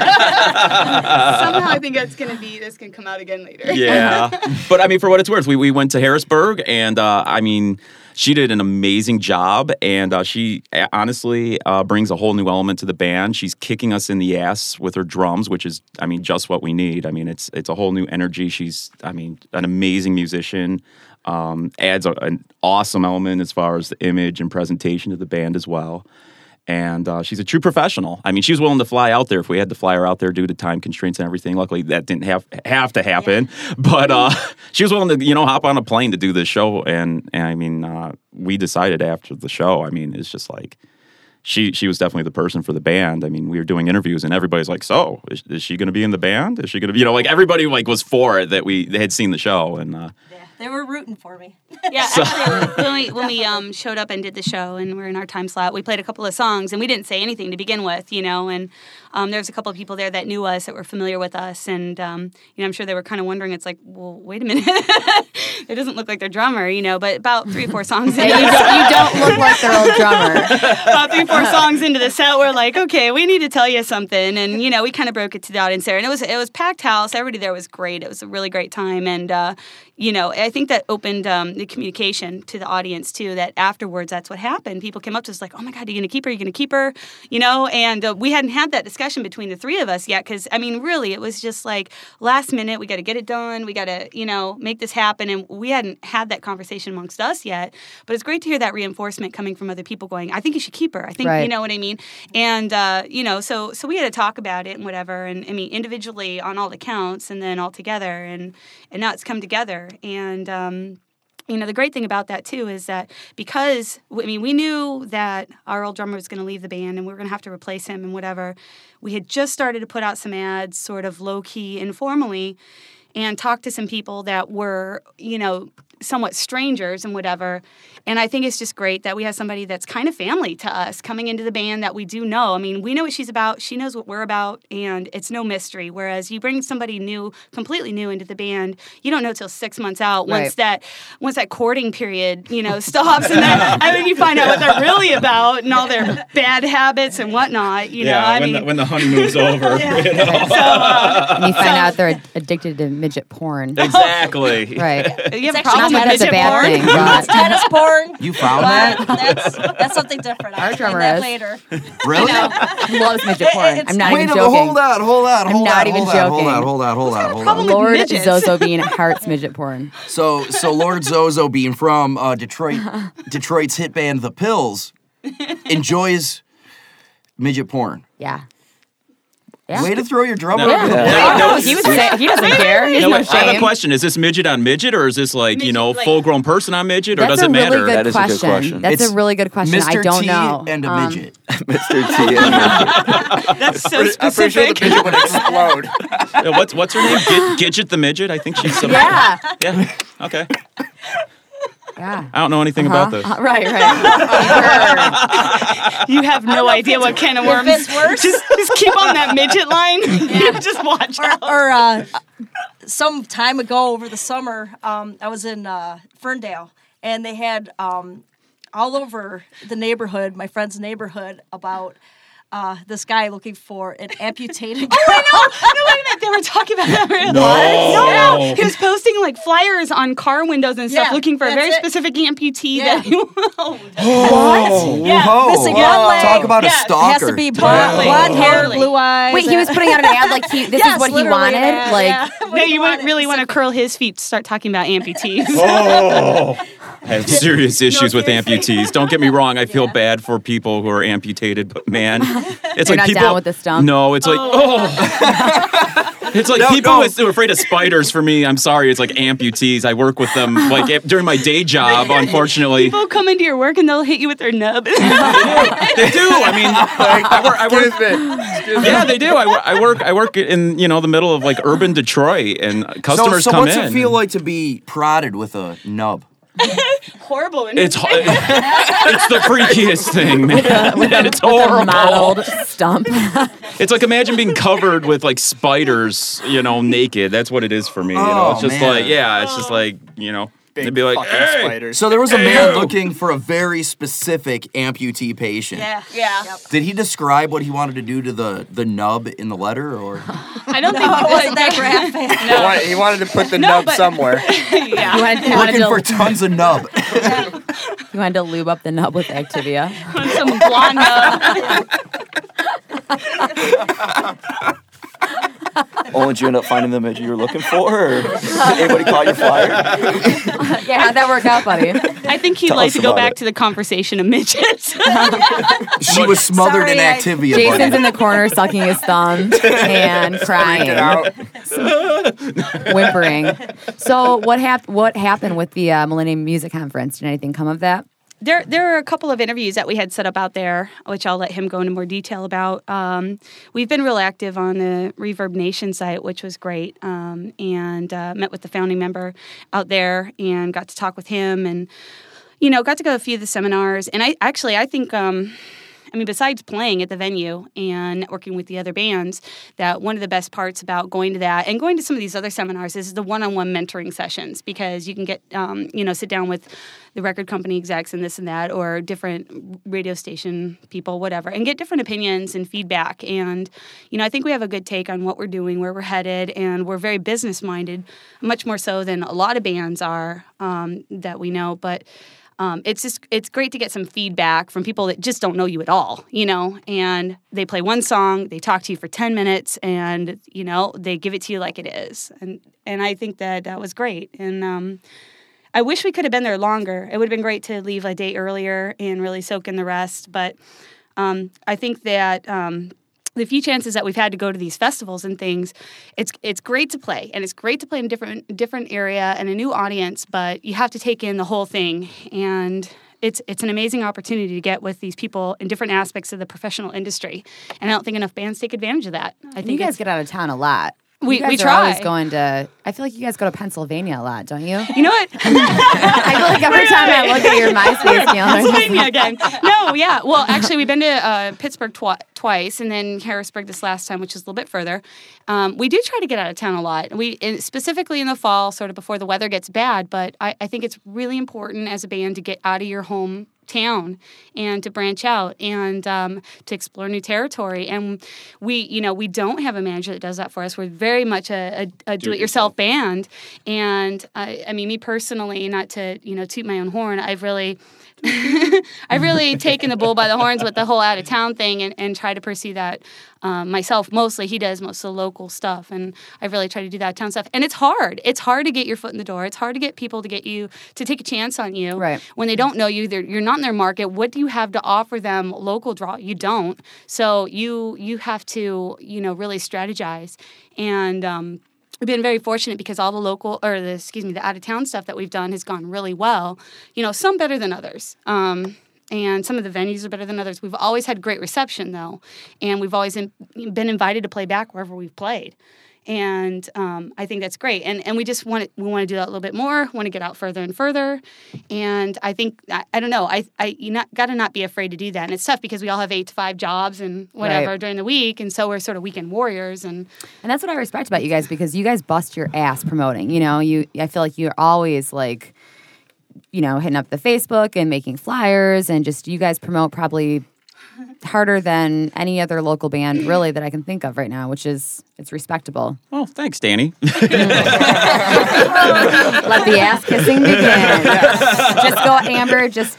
[SPEAKER 11] I think that's gonna be that's gonna come out again later.
[SPEAKER 12] Yeah. But I mean, for what it's worth, we, we went to Harrisburg, and uh, I mean, she did an amazing job, and uh, she uh, honestly uh, brings a whole new element to the band. She's kicking us in the ass with her drums, which is, I mean, just what we need. I mean, it's it's a whole new energy. She's, I mean, an amazing musician. Um, adds a, an awesome element as far as the image and presentation to the band as well. And uh, she's a true professional. I mean, she was willing to fly out there if we had to fly her out there due to time constraints and everything. Luckily, that didn't have have to happen. Yeah. But uh, she was willing to, you know, hop on a plane to do this show. And, and I mean, uh, we decided after the show, I mean, it's just like, she she was definitely the person for the band. I mean, we were doing interviews and everybody's like, so, is, is she going to be in the band? Is she going to be, you know, like everybody like was for it that we they had seen the show. And uh,
[SPEAKER 10] Yeah, they were rooting for me.
[SPEAKER 11] Yeah, actually, when we, when we um, showed up and did the show and we're in our time slot, we played a couple of songs and we didn't say anything to begin with, you know, and um, there was a couple of people there that knew us, that were familiar with us, and, um, you know, I'm sure they were kind of wondering, it's like, well, wait a minute, it doesn't look like their drummer, you know, but about three or four songs into
[SPEAKER 6] you, don't, you don't look like their old drummer.
[SPEAKER 11] About three, four songs into the set, we're like, okay, we need to tell you something, and, you know, we kind of broke it to the audience there, and it was, it was packed house, everybody there was great, it was a really great time, and, uh, you know, I think that opened um, the communication to the audience, too, that afterwards that's what happened. People came up to us like, oh, my God, are you going to keep her? Are you going to keep her? You know, and uh, we hadn't had that discussion between the three of us yet because, I mean, really, it was just like last minute, we got to get it done. We got to, you know, make this happen. And we hadn't had that conversation amongst us yet. But it's great to hear that reinforcement coming from other people going, I think you should keep her. I think,
[SPEAKER 6] right.
[SPEAKER 11] You know what I mean? And, uh, you know, so so we had to talk about it and whatever. And, I mean, individually on all the counts and then all together. And, and now it's come together. And, um, you know, the great thing about that, too, is that because, I mean, we knew that our old drummer was going to leave the band and we were going to have to replace him and whatever. We had just started to put out some ads sort of low-key, informally, and talk to some people that were, you know, somewhat strangers and whatever. And I think it's just great that we have somebody that's kind of family to us coming into the band that we do know. I mean, we know what she's about. She knows what we're about. And it's no mystery. Whereas you bring somebody new, completely new into the band, you don't know till six months out once
[SPEAKER 6] right.
[SPEAKER 11] that once that courting period, you know, stops. And then I mean, you find out what they're really about and all their bad habits and whatnot. You
[SPEAKER 12] yeah,
[SPEAKER 11] know, I
[SPEAKER 12] when,
[SPEAKER 11] mean,
[SPEAKER 12] the, when the honeymoon's over.
[SPEAKER 11] Yeah.
[SPEAKER 12] You know?
[SPEAKER 11] So, uh,
[SPEAKER 6] And you find
[SPEAKER 11] so-
[SPEAKER 6] out they're addicted to midget porn.
[SPEAKER 12] Exactly.
[SPEAKER 6] Right.
[SPEAKER 11] You have a
[SPEAKER 10] It's
[SPEAKER 11] problem
[SPEAKER 6] Not
[SPEAKER 11] with
[SPEAKER 6] that that's a
[SPEAKER 11] midget
[SPEAKER 6] bad
[SPEAKER 11] porn?
[SPEAKER 6] thing, but
[SPEAKER 10] Tennis porn.
[SPEAKER 7] You found
[SPEAKER 10] but
[SPEAKER 7] that?
[SPEAKER 10] That's that's something different.
[SPEAKER 6] Our
[SPEAKER 10] I'll
[SPEAKER 6] drummer
[SPEAKER 10] explain that
[SPEAKER 6] is.
[SPEAKER 10] later.
[SPEAKER 7] Really?
[SPEAKER 6] he loves midget porn.
[SPEAKER 10] It's-
[SPEAKER 6] I'm not
[SPEAKER 7] Wait
[SPEAKER 6] even
[SPEAKER 7] a
[SPEAKER 6] joking.
[SPEAKER 7] hold on, hold on,
[SPEAKER 6] I'm
[SPEAKER 7] hold
[SPEAKER 6] not
[SPEAKER 7] on,
[SPEAKER 6] even
[SPEAKER 7] hold on, hold
[SPEAKER 6] joking.
[SPEAKER 7] on, hold on, hold on, hold
[SPEAKER 11] problem
[SPEAKER 7] on.
[SPEAKER 11] with
[SPEAKER 6] Lord
[SPEAKER 11] midgets?
[SPEAKER 6] Zozo Bean hearts midget porn.
[SPEAKER 7] So, so Lord Zozo Bean from uh, Detroit, Detroit's hit band The Pills, enjoys midget porn.
[SPEAKER 6] Yeah. Yeah.
[SPEAKER 7] Way to throw your drum
[SPEAKER 12] No.
[SPEAKER 7] over the
[SPEAKER 6] Yeah.
[SPEAKER 12] No,
[SPEAKER 6] Oh, he was say, he doesn't care. He's
[SPEAKER 12] No,
[SPEAKER 6] no
[SPEAKER 12] I have a
[SPEAKER 6] shame.
[SPEAKER 12] question. Is this midget on midget, or is this like, you
[SPEAKER 11] Midget,
[SPEAKER 12] know,
[SPEAKER 11] like-
[SPEAKER 12] full-grown person on midget, or
[SPEAKER 6] That's
[SPEAKER 12] does
[SPEAKER 6] a
[SPEAKER 12] it
[SPEAKER 6] really
[SPEAKER 12] matter?
[SPEAKER 6] good
[SPEAKER 8] That is a good
[SPEAKER 6] question.
[SPEAKER 8] question.
[SPEAKER 6] That's
[SPEAKER 7] It's
[SPEAKER 6] a really good question.
[SPEAKER 7] Mister
[SPEAKER 6] I don't
[SPEAKER 7] T
[SPEAKER 6] know.
[SPEAKER 7] and a
[SPEAKER 6] Um,
[SPEAKER 7] midget.
[SPEAKER 8] Mister T. and-
[SPEAKER 11] That's so
[SPEAKER 5] I'm pretty sure the
[SPEAKER 11] specific.
[SPEAKER 5] midget would explode.
[SPEAKER 12] Yeah, what's what's her name? Gid- Gidget the midget. I think she's. Some,
[SPEAKER 6] Yeah.
[SPEAKER 12] Yeah. Okay.
[SPEAKER 6] Yeah.
[SPEAKER 12] I don't know anything
[SPEAKER 6] Uh-huh.
[SPEAKER 12] about this.
[SPEAKER 6] Uh, right, right.
[SPEAKER 11] You have no idea what can of worms.
[SPEAKER 10] If it's worse.
[SPEAKER 11] Just, just keep on that midget line. Just watch out.
[SPEAKER 10] Or uh, some time ago over the summer, um, I was in uh, Ferndale, and they had um, all over the neighborhood, my friend's neighborhood, about uh, this guy looking for an amputated.
[SPEAKER 11] Oh, I know. No, wait a minute. they were talking about that.
[SPEAKER 12] No.
[SPEAKER 11] No, he was posting like flyers on car windows and stuff,
[SPEAKER 10] Yeah,
[SPEAKER 11] looking for a
[SPEAKER 10] that's
[SPEAKER 11] very
[SPEAKER 10] it.
[SPEAKER 11] specific amputee
[SPEAKER 10] Yeah.
[SPEAKER 11] that he
[SPEAKER 7] What?
[SPEAKER 10] Yeah,
[SPEAKER 7] Whoa.
[SPEAKER 10] missing
[SPEAKER 7] Wow.
[SPEAKER 10] one leg.
[SPEAKER 7] Talk about a
[SPEAKER 10] Yeah,
[SPEAKER 7] stalker.
[SPEAKER 10] Has to be blonde,
[SPEAKER 11] Totally.
[SPEAKER 10] blonde hair,
[SPEAKER 11] Totally.
[SPEAKER 10] blue eyes.
[SPEAKER 6] Wait, he was putting out an ad like he, this
[SPEAKER 10] Yes,
[SPEAKER 6] is what he
[SPEAKER 10] literally
[SPEAKER 6] wanted?
[SPEAKER 10] an ad,
[SPEAKER 6] like,
[SPEAKER 10] yeah.
[SPEAKER 11] No, you wouldn't really want to curl his feet to start talking about amputees.
[SPEAKER 12] Oh, I have serious issues with
[SPEAKER 10] seriously.
[SPEAKER 12] amputees. Don't get me wrong. I feel bad for people who are amputated, but man, it's
[SPEAKER 6] You're
[SPEAKER 12] like
[SPEAKER 6] not
[SPEAKER 12] people.
[SPEAKER 6] down with the stump?
[SPEAKER 12] No, it's like oh. It's like
[SPEAKER 7] No,
[SPEAKER 12] people
[SPEAKER 7] no.
[SPEAKER 12] who are afraid of spiders. For me, I'm sorry. It's like amputees. I work with them like a- during my day job. Unfortunately,
[SPEAKER 11] People come into your work and they'll hit you with their nub.
[SPEAKER 12] they do. I mean, I work. I work
[SPEAKER 5] Excuse me. Excuse me.
[SPEAKER 12] yeah, they do. I, wor- I work. I work in you know the middle of like urban Detroit, and customers
[SPEAKER 7] so, so
[SPEAKER 12] come
[SPEAKER 7] what's
[SPEAKER 12] in.
[SPEAKER 7] it feel like to be prodded with a nub?
[SPEAKER 11] Horrible. isn't
[SPEAKER 12] It's
[SPEAKER 11] it?
[SPEAKER 12] ho- it's the freakiest thing, man. Man, it's horrible.
[SPEAKER 6] modeled stump.
[SPEAKER 12] It's like imagine being covered with like spiders, you know, naked. That's what it is for me. You know,
[SPEAKER 7] Oh,
[SPEAKER 12] it's just
[SPEAKER 7] man.
[SPEAKER 12] like yeah, it's just like you know,
[SPEAKER 5] Big
[SPEAKER 12] they'd be like,
[SPEAKER 5] fucking
[SPEAKER 12] hey.
[SPEAKER 5] spiders.
[SPEAKER 7] So there was a
[SPEAKER 12] Hey,
[SPEAKER 7] man
[SPEAKER 12] you.
[SPEAKER 7] looking for a very specific amputee patient.
[SPEAKER 11] Yeah. Yeah.
[SPEAKER 7] Did he describe what he wanted to do to the, the nub in the letter, or?
[SPEAKER 11] I don't think
[SPEAKER 10] it wasn't that graphic.
[SPEAKER 5] He wanted, he wanted to put the
[SPEAKER 11] No,
[SPEAKER 5] nub
[SPEAKER 11] but-
[SPEAKER 5] somewhere.
[SPEAKER 11] yeah.
[SPEAKER 6] You wanted, you, wanted
[SPEAKER 7] Looking for
[SPEAKER 6] to,
[SPEAKER 7] tons of nub.
[SPEAKER 6] you wanted to lube up the nub with Activia.
[SPEAKER 11] Some blonde nub.
[SPEAKER 8] Oh, did you end up finding the midget you were looking for? Or did anybody caught your flyer?
[SPEAKER 6] Yeah, how'd that work out, buddy?
[SPEAKER 11] I think he'd
[SPEAKER 8] Tell
[SPEAKER 11] like
[SPEAKER 8] us
[SPEAKER 11] to go
[SPEAKER 8] about
[SPEAKER 11] back
[SPEAKER 8] it.
[SPEAKER 11] to the conversation of midgets.
[SPEAKER 7] She was smothered in
[SPEAKER 10] Sorry, I-
[SPEAKER 7] Activia.
[SPEAKER 6] Jason's
[SPEAKER 7] buddy.
[SPEAKER 6] in the corner sucking his thumb and crying,
[SPEAKER 5] Get out.
[SPEAKER 6] whimpering. So what hap- What happened with the uh, Millennium Music Conference? Did anything come of that?
[SPEAKER 11] There, there are a couple of interviews that we had set up out there, which I'll let him go into more detail about. Um, we've been real active on the Reverb Nation site, which was great, um, and uh, met with the founding member out there and got to talk with him, and you know, got to go to a few of the seminars. And I actually, I think. Um, I mean, besides playing at the venue and networking with the other bands, that one of the best parts about going to that and going to some of these other seminars is the one-on-one mentoring sessions, because you can get, um, you know, sit down with the record company execs and this and that, or different radio station people, whatever, and get different opinions and feedback. And, you know, I think we have a good take on what we're doing, where we're headed, and we're very business-minded, much more so than a lot of bands are um, that we know. But Um, it's just it's great to get some feedback from people that just don't know you at all, you know, and they play one song, they talk to you for ten minutes, and, you know, they give it to you like it is. And and I think that that was great. And um, I wish we could have been there longer. It would have been great to leave a day earlier and really soak in the rest. But um, I think that um, the few chances that we've had to go to these festivals and things, it's it's great to play, and it's great to play in a different different area and a new audience, but you have to take in the whole thing, and it's it's an amazing opportunity to get with these people in different aspects of the professional industry, and I don't think enough bands take advantage of that. I think
[SPEAKER 6] you guys
[SPEAKER 11] it's-
[SPEAKER 6] get out of town a lot.
[SPEAKER 11] We-
[SPEAKER 6] you guys
[SPEAKER 11] we
[SPEAKER 6] are always
[SPEAKER 11] try.
[SPEAKER 6] going to. I feel like you guys go to Pennsylvania a lot, don't you?
[SPEAKER 11] You know what?
[SPEAKER 6] I feel like every time I look at your MySpace calendar,
[SPEAKER 11] Pennsylvania again. No, yeah. Well, actually, we've been to uh, Pittsburgh twi- twice, and then Harrisburg this last time, which is a little bit further. Um, we do try to get out of town a lot. We in, specifically in the fall, sort of before the weather gets bad. But I, I think it's really important as a band to get out of your home town and to branch out and um, to explore new territory. And we, you know, we don't have a manager that does that for us. We're very much a, a, a do-it-yourself band. And I, I mean, me personally, not to, you know, toot my own horn, I've really... I've really taken the bull by the horns with the whole out of town thing and, and try to pursue that um, myself. Mostly, he does most of the local stuff, and I've really tried to do that town stuff. And it's hard. It's hard to get your foot in the door. It's hard to get people to get you to take a chance on you
[SPEAKER 6] Right.
[SPEAKER 11] when they don't know you. They're, you're not in their market. What do you have to offer them? Local draw? You don't. So you you have to you know really strategize and. Um, We've been very fortunate because all the local, or the, excuse me, the out-of-town stuff that we've done has gone really well. You know, some better than others. Um, and some of the venues are better than others. We've always had great reception, though. And we've always in, been invited to play back wherever we've played. And um, I think that's great. And and we just want to, we want to do that a little bit more, want to get out further and further. And I think, I, I don't know, I, I you not got to not be afraid to do that. And it's tough because we all have eight to five jobs and whatever
[SPEAKER 6] Right.
[SPEAKER 11] during the week. And so we're sort of weekend warriors. And
[SPEAKER 6] And that's what I respect about you guys, because you guys bust your ass promoting. You know, you I feel like you're always like, you know, hitting up the Facebook and making flyers, and just you guys promote probably harder than any other local band, really, that I can think of right now, which is it's respectable.
[SPEAKER 12] Oh, thanks, Danny.
[SPEAKER 6] Let the ass kissing begin. Just go, Amber. Just.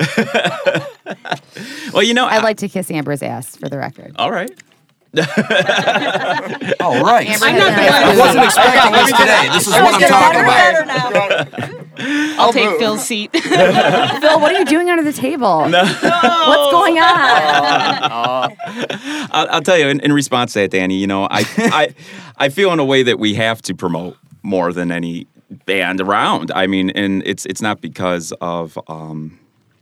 [SPEAKER 12] Well, you know,
[SPEAKER 6] I'd like to kiss Amber's ass for the record.
[SPEAKER 12] All right.
[SPEAKER 7] All right.
[SPEAKER 6] Amber
[SPEAKER 7] I'm
[SPEAKER 6] has
[SPEAKER 7] not
[SPEAKER 6] an
[SPEAKER 7] gonna-
[SPEAKER 6] ass
[SPEAKER 7] I wasn't
[SPEAKER 6] kissing.
[SPEAKER 7] expecting this today. This is what I'm talking about.
[SPEAKER 11] I'll take Phil's seat.
[SPEAKER 6] Phil, what are you doing under the table?
[SPEAKER 12] No.
[SPEAKER 6] What's going on?
[SPEAKER 12] I'll, I'll tell you, in, in response to that, Danny, you know, I, I, I feel in a way that we have to promote more than any band around. I mean, and it's it's not because of um,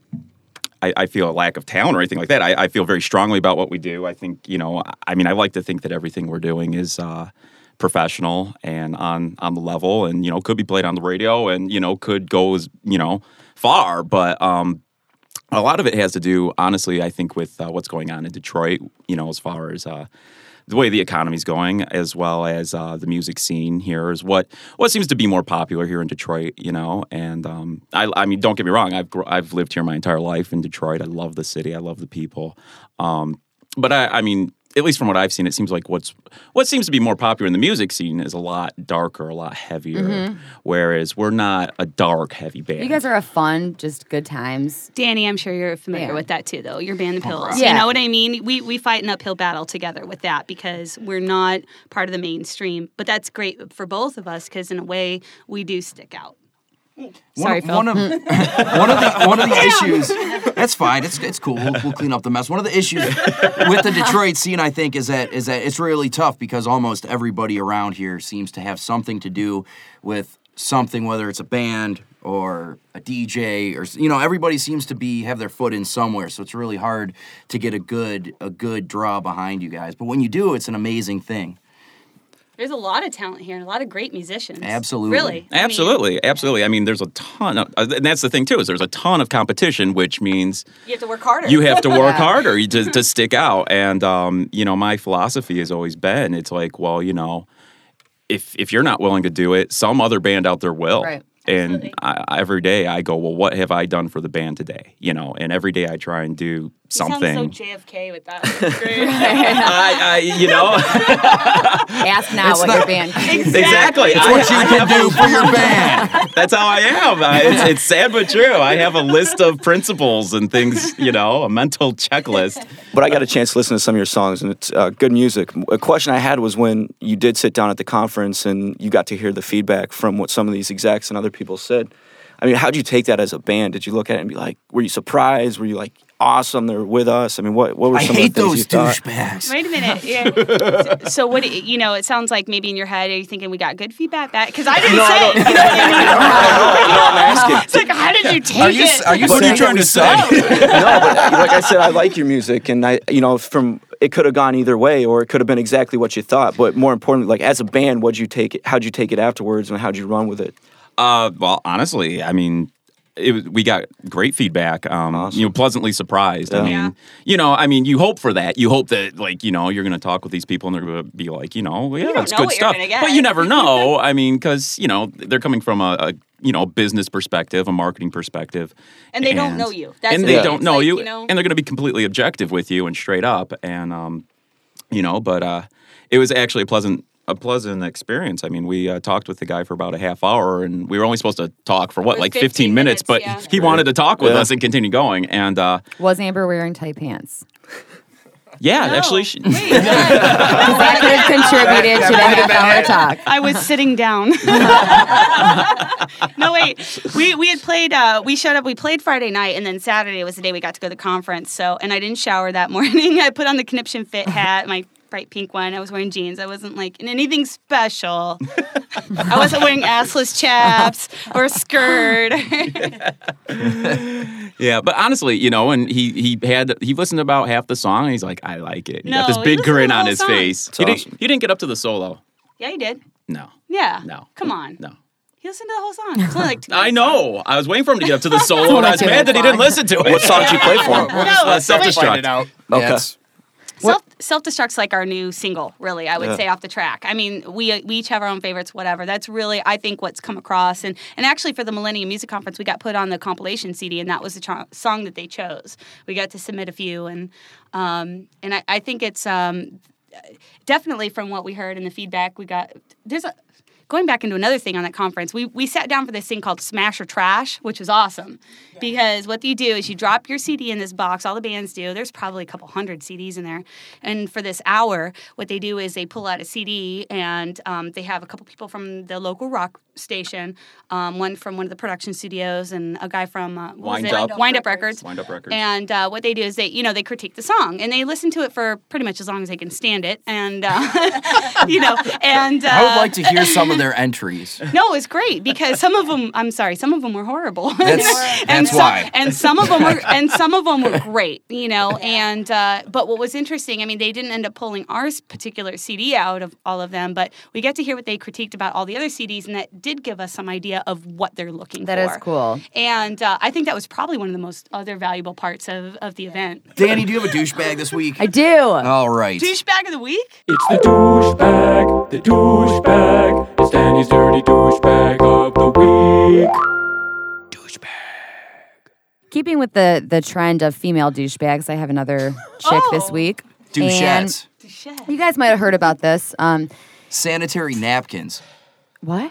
[SPEAKER 12] I, I feel a lack of talent or anything like that. I, I feel very strongly about what we do. I think, you know, I mean, I like to think that everything we're doing is uh, professional and on on the level, and you know, could be played on the radio, and you know, could go as you know far, but. Um, A lot of it has to do, honestly, I think, with uh, what's going on in Detroit, you know, as far as uh, the way the economy's going, as well as uh, the music scene here is what what seems to be more popular here in Detroit, you know. And um, I, I mean, don't get me wrong, I've gr- I've lived here my entire life in Detroit. I love the city, I love the people. Um, but I, I mean, at least from what I've seen, it seems like what's what seems to be more popular in the music scene is a lot darker, a lot heavier.
[SPEAKER 6] Mhm.
[SPEAKER 12] Whereas we're not a dark, heavy band.
[SPEAKER 6] You guys are a fun, just good times.
[SPEAKER 11] Danny, I'm sure you're familiar
[SPEAKER 6] Yeah.
[SPEAKER 11] with that too, though. Your band, The Pills.
[SPEAKER 6] Yeah.
[SPEAKER 11] You know what I mean? We we fight an uphill battle together with that because we're not part of the mainstream. But that's great for both of us because in a way we do stick out. Sorry,
[SPEAKER 7] one,
[SPEAKER 11] Phil.
[SPEAKER 7] One of, one of the one of the issues. That's fine. It's it's cool. We'll, we'll clean up the mess. One of the issues with the Detroit scene, I think, is that is that it's really tough because almost everybody around here seems to have something to do with something, whether it's a band or a D J or you know, everybody seems to be have their foot in somewhere. So it's really hard to get a good a good draw behind you guys. But when you do, it's an amazing thing.
[SPEAKER 11] There's a lot of talent here and a lot of great musicians.
[SPEAKER 7] Absolutely.
[SPEAKER 11] Really. I mean,
[SPEAKER 12] Absolutely, absolutely. I mean, there's a ton of, uh, and that's the thing too, is there's a ton of competition, which means
[SPEAKER 11] you have to work harder.
[SPEAKER 12] you have to work harder to, to stick out. And, um, you know, my philosophy has always been, it's like, well, you know, if if you're not willing to do it, some other band out there will.
[SPEAKER 6] Right.
[SPEAKER 12] And I, every day I go, well, what have I done for the band today? You know, and every day I try and do
[SPEAKER 11] You
[SPEAKER 12] something.
[SPEAKER 11] sound so J F K with that. It's great.
[SPEAKER 12] I, I, you know,
[SPEAKER 6] Ask now
[SPEAKER 7] It's
[SPEAKER 6] what
[SPEAKER 7] not-
[SPEAKER 6] your band can do.
[SPEAKER 12] exactly.
[SPEAKER 7] It's
[SPEAKER 12] I-
[SPEAKER 7] what you
[SPEAKER 12] I
[SPEAKER 7] can
[SPEAKER 12] have
[SPEAKER 7] do
[SPEAKER 12] a-
[SPEAKER 7] for your band.
[SPEAKER 12] That's how I am. I, it's, it's sad but true. I have a list of principles and things, you know, a mental checklist.
[SPEAKER 8] But I got a chance to listen to some of your songs, and it's uh, good music. A question I had was when you did sit down at the conference and you got to hear the feedback from what some of these execs and other people said. I mean, how'd you take that as a band? Did you look at it and be like, were you surprised? Were you like, awesome, they're with us? I mean, what, what were
[SPEAKER 7] I
[SPEAKER 8] some
[SPEAKER 7] hate
[SPEAKER 8] of the things
[SPEAKER 7] those
[SPEAKER 8] you thought?
[SPEAKER 7] douchebags.
[SPEAKER 11] Wait a minute. Yeah. So, so what? do you you know, it sounds like maybe in your head, are you thinking we got good feedback back? Because I didn't
[SPEAKER 8] No, I
[SPEAKER 11] say.
[SPEAKER 8] don't-
[SPEAKER 11] it, You know what I mean?
[SPEAKER 8] You know, I'm asking.
[SPEAKER 11] It's like, how did you take
[SPEAKER 7] Are you
[SPEAKER 11] it?
[SPEAKER 7] are you
[SPEAKER 8] What are you
[SPEAKER 7] saying
[SPEAKER 8] trying
[SPEAKER 7] that
[SPEAKER 8] to say?
[SPEAKER 7] we suck?
[SPEAKER 8] No, but like I said, I like your music, and I, you know, from it could have gone either way, or it could have been exactly what you thought. But more importantly, like as a band, what'd you take it? How'd you take it afterwards, and how'd you run with it?
[SPEAKER 12] Uh, well, honestly, I mean, it was, we got great feedback. Um,
[SPEAKER 8] Awesome.
[SPEAKER 12] You know, pleasantly surprised. I
[SPEAKER 8] Yeah.
[SPEAKER 12] mean,
[SPEAKER 11] Yeah.
[SPEAKER 12] you know, I mean, you hope for that. You hope that, like, you know, you're going to talk with these people and they're going to be like, you know, yeah,
[SPEAKER 11] don't
[SPEAKER 12] that's
[SPEAKER 11] know
[SPEAKER 12] good
[SPEAKER 11] what you're
[SPEAKER 12] stuff.
[SPEAKER 11] gonna get.
[SPEAKER 12] But you never know. I mean, because you know, they're coming from a, a you know business perspective, a marketing perspective,
[SPEAKER 11] And they don't know you. That's
[SPEAKER 12] and
[SPEAKER 11] the
[SPEAKER 12] they
[SPEAKER 11] thing.
[SPEAKER 12] don't
[SPEAKER 11] It's
[SPEAKER 12] know
[SPEAKER 11] like,
[SPEAKER 12] you,
[SPEAKER 11] you know-
[SPEAKER 12] and they're going to be completely objective with you and straight up. And um, you know, but uh, it was actually a pleasant. A pleasant experience. I mean, we uh, talked with the guy for about a half hour, and we were only supposed to talk for what,
[SPEAKER 11] It was
[SPEAKER 12] like
[SPEAKER 11] fifteen
[SPEAKER 12] fifteen minutes, but
[SPEAKER 11] minutes, yeah.
[SPEAKER 12] he wanted to talk with
[SPEAKER 8] Yeah.
[SPEAKER 12] us and continue going. And uh,
[SPEAKER 6] Was Amber wearing tight pants?
[SPEAKER 12] yeah,
[SPEAKER 11] No.
[SPEAKER 12] actually, she,
[SPEAKER 11] Wait,
[SPEAKER 6] That could have contributed to the half hour talk.
[SPEAKER 11] I was sitting down. No, wait. We we had played. Uh, we showed up. We played Friday night, and then Saturday was the day we got to go to the conference. So, and I didn't shower that morning. I put on the Conniption Fit hat, my bright pink one. I was wearing jeans. I wasn't like in anything special. I wasn't wearing assless chaps or a skirt.
[SPEAKER 12] yeah. But honestly, you know, and he he had he listened to about half the song, and he's like, I like it. He
[SPEAKER 11] No,
[SPEAKER 12] got this
[SPEAKER 11] he
[SPEAKER 12] big
[SPEAKER 11] listened to
[SPEAKER 12] grin
[SPEAKER 11] the
[SPEAKER 12] on
[SPEAKER 11] whole
[SPEAKER 12] his
[SPEAKER 11] song.
[SPEAKER 12] face.
[SPEAKER 8] That's
[SPEAKER 12] He
[SPEAKER 8] awesome.
[SPEAKER 12] didn't he didn't get up to the solo.
[SPEAKER 11] Yeah, you did.
[SPEAKER 12] No,
[SPEAKER 11] Yeah.
[SPEAKER 12] no,
[SPEAKER 11] Come on.
[SPEAKER 12] no.
[SPEAKER 11] He listened to the whole song. It's only like two
[SPEAKER 12] I
[SPEAKER 11] minutes
[SPEAKER 12] know. I was waiting for him to get up to the solo, and I was
[SPEAKER 6] Only two
[SPEAKER 12] mad that he didn't
[SPEAKER 6] minutes
[SPEAKER 12] listen to it.
[SPEAKER 8] What song did you play for him?
[SPEAKER 11] long. No,
[SPEAKER 12] Uh,
[SPEAKER 11] so wait,
[SPEAKER 12] Self-Destruct.
[SPEAKER 5] Find it out.
[SPEAKER 8] Okay.
[SPEAKER 7] That's-
[SPEAKER 11] Self Self Destruct's like our new single, really. I would
[SPEAKER 8] Yeah.
[SPEAKER 11] say off the track. I mean, we we each have our own favorites, whatever. That's really, I think, what's come across. And and actually, for the Millennium Music Conference, we got put on the compilation C D, and that was the tro- song that they chose. We got to submit a few, and um, and I, I think it's um, definitely from what we heard and the feedback we got. There's a Going back into another thing on that conference, we, we sat down for this thing called Smash or Trash, which was awesome. Because what you do is you drop your C D in this box, all the bands do. There's probably a couple hundred C Ds in there. And for this hour, what they do is they pull out a C D and um, they have a couple people from the local rock station, um, one from one of the production studios and a guy from uh, what was
[SPEAKER 12] Wind
[SPEAKER 11] it?
[SPEAKER 12] Up.
[SPEAKER 11] Wind Up Records.
[SPEAKER 12] Wind Up Records.
[SPEAKER 11] And uh, what they do is they, you know, they critique the song and they listen to it for pretty much as long as they can stand it. And, uh, you know, and... Uh,
[SPEAKER 7] I would like to hear some of their entries.
[SPEAKER 11] No, it's great because some of them, I'm sorry, some of them were horrible.
[SPEAKER 7] That's,
[SPEAKER 11] and
[SPEAKER 7] that's
[SPEAKER 11] some,
[SPEAKER 7] why.
[SPEAKER 11] And some of them were, and some of them were great, you know. And uh, but what was interesting, I mean, they didn't end up pulling our particular C D out of all of them, but we get to hear what they critiqued about all the other C Ds, and that did give us some idea of what they're looking
[SPEAKER 6] That
[SPEAKER 11] for.
[SPEAKER 6] is cool.
[SPEAKER 11] And uh, I think that was probably one of the most other valuable parts of, of the event.
[SPEAKER 7] Danny, do you have a douchebag this week?
[SPEAKER 6] I do.
[SPEAKER 7] All right.
[SPEAKER 11] Douchebag of the week?
[SPEAKER 1] It's the douchebag, the douchebag. It's Danny's dirty douchebag of the week.
[SPEAKER 6] Keeping with the the trend of female douchebags, I have another chick
[SPEAKER 11] Oh.
[SPEAKER 6] this week.
[SPEAKER 7] Douchettes.
[SPEAKER 6] And you guys might have heard about this. Um,
[SPEAKER 7] Sanitary napkins.
[SPEAKER 6] what?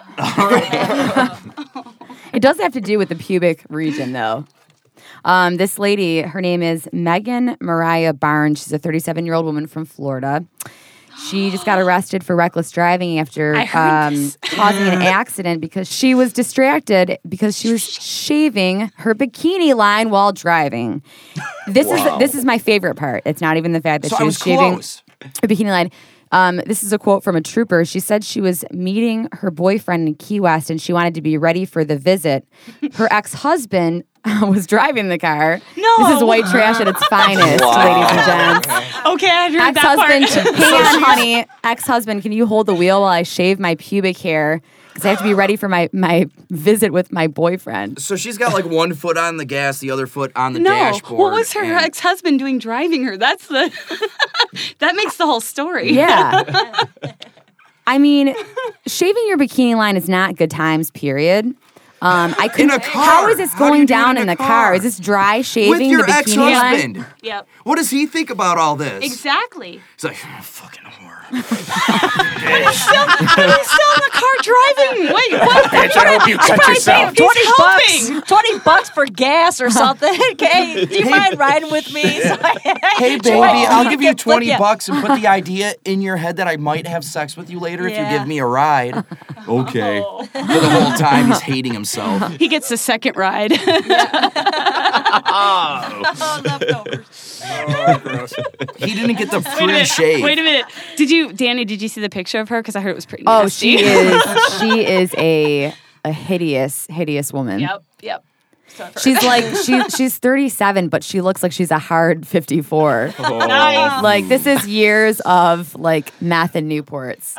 [SPEAKER 6] It does have to do with the pubic region, though. Um, this lady, her name is Megan Mariah Barnes. She's a thirty-seven-year-old woman from Florida. She just got arrested for reckless driving after
[SPEAKER 11] I heard
[SPEAKER 6] um,
[SPEAKER 11] this.
[SPEAKER 6] causing an accident because she was distracted because she was shaving her bikini line while driving. This
[SPEAKER 7] Wow.
[SPEAKER 6] is this is my favorite part. It's not even the fact that
[SPEAKER 7] So
[SPEAKER 6] she
[SPEAKER 7] I
[SPEAKER 6] was,
[SPEAKER 7] was
[SPEAKER 6] shaving
[SPEAKER 7] close.
[SPEAKER 6] her bikini line. Um, this is a quote from a trooper. She said she was meeting her boyfriend in Key West and she wanted to be ready for the visit. Her ex-husband was driving the car.
[SPEAKER 11] No.
[SPEAKER 6] This is white trash at its finest, ladies and gents.
[SPEAKER 11] Okay, I heard that
[SPEAKER 6] Ex-husband,
[SPEAKER 11] part.
[SPEAKER 6] hang on, honey. Ex-husband, can you hold the wheel while I shave my pubic hair? Because I have to be ready for my, my visit with my boyfriend.
[SPEAKER 7] So she's got like one foot on the gas, the other foot on the
[SPEAKER 11] No,
[SPEAKER 7] dashboard.
[SPEAKER 11] what was her
[SPEAKER 7] and-
[SPEAKER 11] ex-husband doing driving her? That's the that makes the whole story.
[SPEAKER 6] Yeah. I mean, shaving your bikini line is not good times, period. Um, I couldn't.
[SPEAKER 7] a car.
[SPEAKER 6] How is this
[SPEAKER 7] How do you
[SPEAKER 6] going
[SPEAKER 7] do it
[SPEAKER 6] down
[SPEAKER 7] in
[SPEAKER 6] in
[SPEAKER 7] a
[SPEAKER 6] the car?
[SPEAKER 7] car?
[SPEAKER 6] Is this dry shaving
[SPEAKER 7] With your
[SPEAKER 6] the bikini
[SPEAKER 7] ex-husband.
[SPEAKER 6] line?
[SPEAKER 11] Yep.
[SPEAKER 7] What does he think about all this?
[SPEAKER 11] Exactly.
[SPEAKER 7] He's like, "Oh, fucking whore.
[SPEAKER 11] But he's still, but he's still in the car driving. Wait, what?
[SPEAKER 5] Bitch, I hope you cut
[SPEAKER 11] Probably
[SPEAKER 5] yourself.
[SPEAKER 11] he's
[SPEAKER 10] twenty
[SPEAKER 11] helping.
[SPEAKER 10] bucks, twenty bucks for gas or something. Okay, do you mind riding with me? So I-
[SPEAKER 7] Hey, baby,
[SPEAKER 10] so I
[SPEAKER 7] I'll give you
[SPEAKER 10] can flip
[SPEAKER 7] twenty
[SPEAKER 10] ya.
[SPEAKER 7] bucks and put the idea in your head that I might have sex with you later if you
[SPEAKER 10] Yeah.
[SPEAKER 7] give me a ride. Okay. For the whole time, he's hating himself.
[SPEAKER 11] He gets the second ride.
[SPEAKER 10] Oh, leftovers.
[SPEAKER 5] Oh, gross.
[SPEAKER 7] He didn't get the
[SPEAKER 11] Wait a
[SPEAKER 7] free
[SPEAKER 11] minute.
[SPEAKER 7] shave.
[SPEAKER 11] Wait a minute. Did you, Danny? Did you see the picture of her? Because I heard it was pretty.
[SPEAKER 6] Oh,
[SPEAKER 11] nasty.
[SPEAKER 6] she is. She is a a hideous, hideous woman.
[SPEAKER 11] Yep. Yep. So I've heard.
[SPEAKER 6] She's like she she's thirty-seven, but she looks like she's a hard fifty-four.
[SPEAKER 11] Nice.
[SPEAKER 6] Like this is years of like meth and Newports.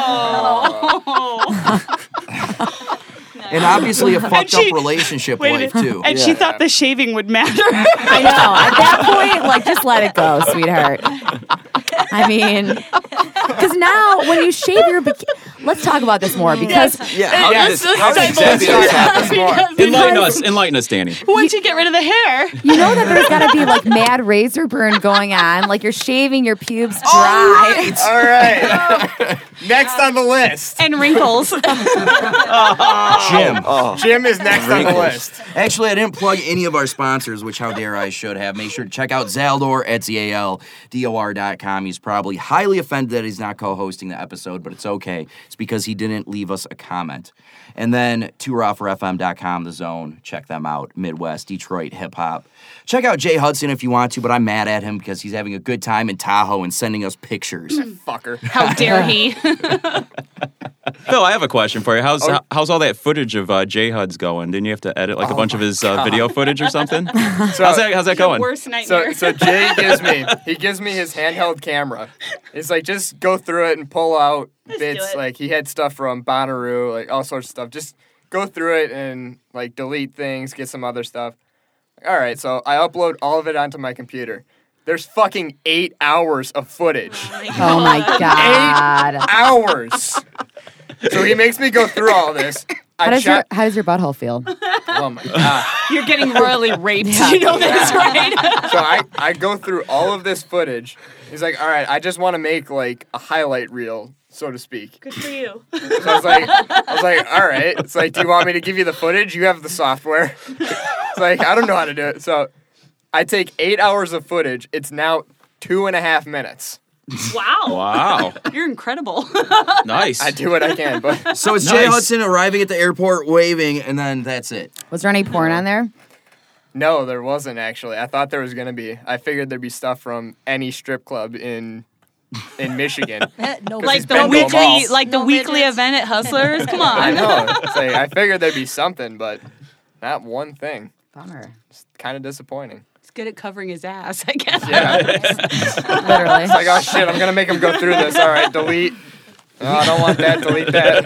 [SPEAKER 11] Oh.
[SPEAKER 7] And obviously a fucked
[SPEAKER 11] she-
[SPEAKER 7] up relationship
[SPEAKER 11] Wait a
[SPEAKER 7] wife,
[SPEAKER 11] minute.
[SPEAKER 7] too.
[SPEAKER 11] And she thought the shaving would matter.
[SPEAKER 6] I know. At that point, like just let it go, sweetheart. I mean, because now when you shave your bikini, let's talk about this more because
[SPEAKER 8] Yeah, how
[SPEAKER 5] Yeah,
[SPEAKER 8] did
[SPEAKER 5] this-
[SPEAKER 8] this,
[SPEAKER 5] how
[SPEAKER 8] how
[SPEAKER 5] did
[SPEAKER 8] did
[SPEAKER 5] this
[SPEAKER 8] this
[SPEAKER 5] happen?
[SPEAKER 8] happen?
[SPEAKER 12] Enlighten us, enlighten us, Danny.
[SPEAKER 11] Once you get rid of the hair.
[SPEAKER 6] you know that there's got to be like mad razor burn going on, like you're shaving your pubes dry.
[SPEAKER 5] All right. Next on the list.
[SPEAKER 11] And wrinkles.
[SPEAKER 7] Jim.
[SPEAKER 8] Oh,
[SPEAKER 5] Jim is next on the list.
[SPEAKER 7] Actually, I didn't plug any of our sponsors, which how dare I should have. Make sure to check out Zaldor at Z A L D O R dot com. He's probably highly offended that he's not co-hosting the episode, but it's okay. It's because he didn't leave us a comment. And then two raw for F M dot com, The Zone. Check them out. Midwest, Detroit, hip-hop. Check out Jay Hudson if you want to, but I'm mad at him because he's having a good time in Tahoe and sending us pictures.
[SPEAKER 5] Fucker.
[SPEAKER 11] How dare he?
[SPEAKER 12] Phil, I have a question for you. How's how, how's all that footage of uh, J H U D's going? Didn't you have to edit like a bunch of his uh, video footage or something?
[SPEAKER 5] So,
[SPEAKER 12] how's that how's that going?
[SPEAKER 11] Worst
[SPEAKER 5] So,
[SPEAKER 11] nightmare.
[SPEAKER 5] so Jay gives me he gives me his handheld camera. It's like just go through it and pull out
[SPEAKER 11] Let's do
[SPEAKER 5] bits.
[SPEAKER 11] it.
[SPEAKER 5] Like he had stuff from Bonnaroo, like all sorts of stuff. Just go through it and like delete things, get some other stuff. All right, so I upload all of it onto my computer. There's fucking eight hours of footage.
[SPEAKER 6] Oh my god.
[SPEAKER 5] Eight hours. So he makes me go through all this.
[SPEAKER 6] How
[SPEAKER 5] I
[SPEAKER 6] does
[SPEAKER 5] shot-
[SPEAKER 6] your How does your butthole feel?
[SPEAKER 5] Oh my god.
[SPEAKER 11] You're getting royally raped. You know this, right?
[SPEAKER 5] So I, I go through all of this footage. He's like, all right, I just want to make like a highlight reel, so to speak.
[SPEAKER 11] Good for you.
[SPEAKER 5] So I was like, I was like, all right. It's like, do you want me to give you the footage? You have the software. It's like, I don't know how to do it. So I take eight hours of footage. It's now two and a half minutes.
[SPEAKER 11] Wow.
[SPEAKER 12] Wow.
[SPEAKER 11] You're incredible.
[SPEAKER 12] Nice.
[SPEAKER 5] I do what I can, but
[SPEAKER 7] So it's Jay Hudson arriving at the airport, waving, and then that's it.
[SPEAKER 6] Was there any porn on there?
[SPEAKER 5] no, there wasn't actually. I thought there was gonna be. I figured there'd be stuff from any strip club in in Michigan.
[SPEAKER 10] no,
[SPEAKER 5] 'Cause
[SPEAKER 11] like
[SPEAKER 5] he's
[SPEAKER 11] the
[SPEAKER 5] been to 'em
[SPEAKER 11] weekly,
[SPEAKER 5] all.
[SPEAKER 11] like the
[SPEAKER 10] No
[SPEAKER 11] weekly
[SPEAKER 10] midgets.
[SPEAKER 11] event at Hustlers. Come on.
[SPEAKER 5] I know. It's like, I figured there'd be something, but not one thing.
[SPEAKER 6] Bummer.
[SPEAKER 5] It's kind of disappointing.
[SPEAKER 11] He's good at covering his ass, I guess.
[SPEAKER 5] Yeah.
[SPEAKER 6] Literally.
[SPEAKER 5] It's like, oh shit, I'm gonna make him go through this. All right, delete. Oh, I don't want that. Delete that.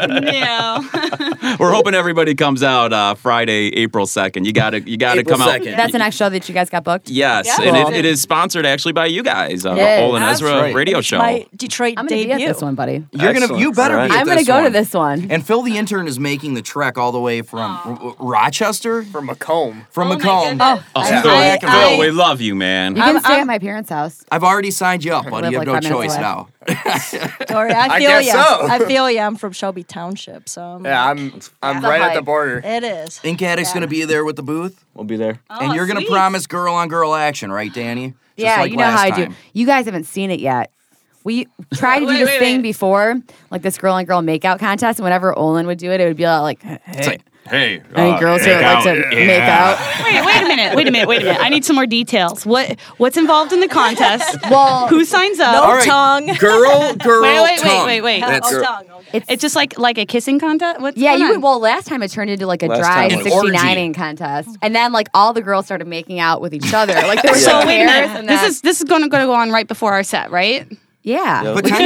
[SPEAKER 11] Yeah.
[SPEAKER 12] We're hoping everybody comes out uh, Friday, April second. You gotta, you gotta
[SPEAKER 7] April
[SPEAKER 12] come out.
[SPEAKER 7] second.
[SPEAKER 6] That's the next show that you guys got booked?
[SPEAKER 12] Yes,
[SPEAKER 10] Yeah.
[SPEAKER 12] and
[SPEAKER 6] Cool.
[SPEAKER 12] it, it is sponsored actually by you guys, uh,
[SPEAKER 6] It
[SPEAKER 12] the
[SPEAKER 6] is.
[SPEAKER 12] Olin
[SPEAKER 10] That's
[SPEAKER 12] Ezra
[SPEAKER 7] right.
[SPEAKER 12] radio
[SPEAKER 10] It's
[SPEAKER 12] show.
[SPEAKER 10] my Detroit
[SPEAKER 6] I'm going to be
[SPEAKER 10] debut.
[SPEAKER 6] at this one, buddy.
[SPEAKER 7] You're gonna, you
[SPEAKER 8] Excellent.
[SPEAKER 7] better
[SPEAKER 8] All right.
[SPEAKER 7] be at
[SPEAKER 6] I'm going to
[SPEAKER 7] this
[SPEAKER 6] go
[SPEAKER 7] one.
[SPEAKER 6] to this one.
[SPEAKER 7] And Phil the intern is making the trek all the way from R- Rochester,
[SPEAKER 5] For Macomb.
[SPEAKER 7] from
[SPEAKER 11] Oh my
[SPEAKER 7] Macomb.
[SPEAKER 11] goodness.
[SPEAKER 12] Oh,
[SPEAKER 5] Yeah.
[SPEAKER 12] Phil,
[SPEAKER 10] I-
[SPEAKER 12] Phil,
[SPEAKER 10] I-
[SPEAKER 12] we love you, man.
[SPEAKER 6] You can
[SPEAKER 10] I'm-
[SPEAKER 6] stay
[SPEAKER 10] I'm-
[SPEAKER 6] at my parents' house.
[SPEAKER 7] I've already signed you up, buddy.
[SPEAKER 6] live
[SPEAKER 7] You have
[SPEAKER 6] like
[SPEAKER 7] no
[SPEAKER 6] five minutes
[SPEAKER 7] choice
[SPEAKER 6] away.
[SPEAKER 7] now.
[SPEAKER 10] Tori, I
[SPEAKER 5] I
[SPEAKER 10] feel
[SPEAKER 5] guess
[SPEAKER 10] ya.
[SPEAKER 5] so.
[SPEAKER 10] I feel ya. I'm from Shelby Township, so I'm
[SPEAKER 5] Yeah, I'm I'm
[SPEAKER 6] That's a
[SPEAKER 5] right at the
[SPEAKER 6] hike.
[SPEAKER 5] border.
[SPEAKER 10] it is.
[SPEAKER 7] Ink Addict's
[SPEAKER 10] Yeah.
[SPEAKER 7] gonna be there with the booth,
[SPEAKER 8] We'll be there.
[SPEAKER 11] Oh,
[SPEAKER 7] and you're gonna
[SPEAKER 11] sweet.
[SPEAKER 7] promise girl on girl action, right, Danny? Just
[SPEAKER 6] yeah,
[SPEAKER 7] like
[SPEAKER 6] you know
[SPEAKER 7] last
[SPEAKER 6] how I
[SPEAKER 7] time.
[SPEAKER 6] do. You guys haven't seen it yet. We tried to do
[SPEAKER 11] Wait,
[SPEAKER 6] this
[SPEAKER 11] wait,
[SPEAKER 6] thing
[SPEAKER 11] wait.
[SPEAKER 6] before, like this girl on girl makeout contest, and whenever Olin would do it, it would be like, hey,
[SPEAKER 7] It's like,
[SPEAKER 12] Hey,
[SPEAKER 6] any girls here like to make out?
[SPEAKER 11] Wait, wait a minute. Wait a minute. Wait a minute. I need some more details. What What's involved in the contest?
[SPEAKER 6] Well,
[SPEAKER 11] Who signs up?
[SPEAKER 10] No
[SPEAKER 7] all right,
[SPEAKER 10] tongue.
[SPEAKER 7] girl, girl,
[SPEAKER 11] Wait, wait, wait,
[SPEAKER 7] tongue.
[SPEAKER 11] wait, wait.
[SPEAKER 7] That's
[SPEAKER 10] oh, tongue. Okay.
[SPEAKER 6] it's
[SPEAKER 11] It's just like like a kissing contest. What's
[SPEAKER 6] yeah,
[SPEAKER 11] going
[SPEAKER 6] you
[SPEAKER 11] on?
[SPEAKER 6] would. Well, last time it turned into like a
[SPEAKER 8] Last
[SPEAKER 6] dry
[SPEAKER 8] time was-
[SPEAKER 6] sixty-nining contest, and then like all the girls started making out with each other. Like there were
[SPEAKER 11] So
[SPEAKER 6] some
[SPEAKER 11] wait a
[SPEAKER 6] pairs,
[SPEAKER 11] minute.
[SPEAKER 6] and
[SPEAKER 11] This
[SPEAKER 6] that-
[SPEAKER 11] is this is going to go on right before our set, right?
[SPEAKER 6] yeah.
[SPEAKER 8] Yep.
[SPEAKER 6] we can do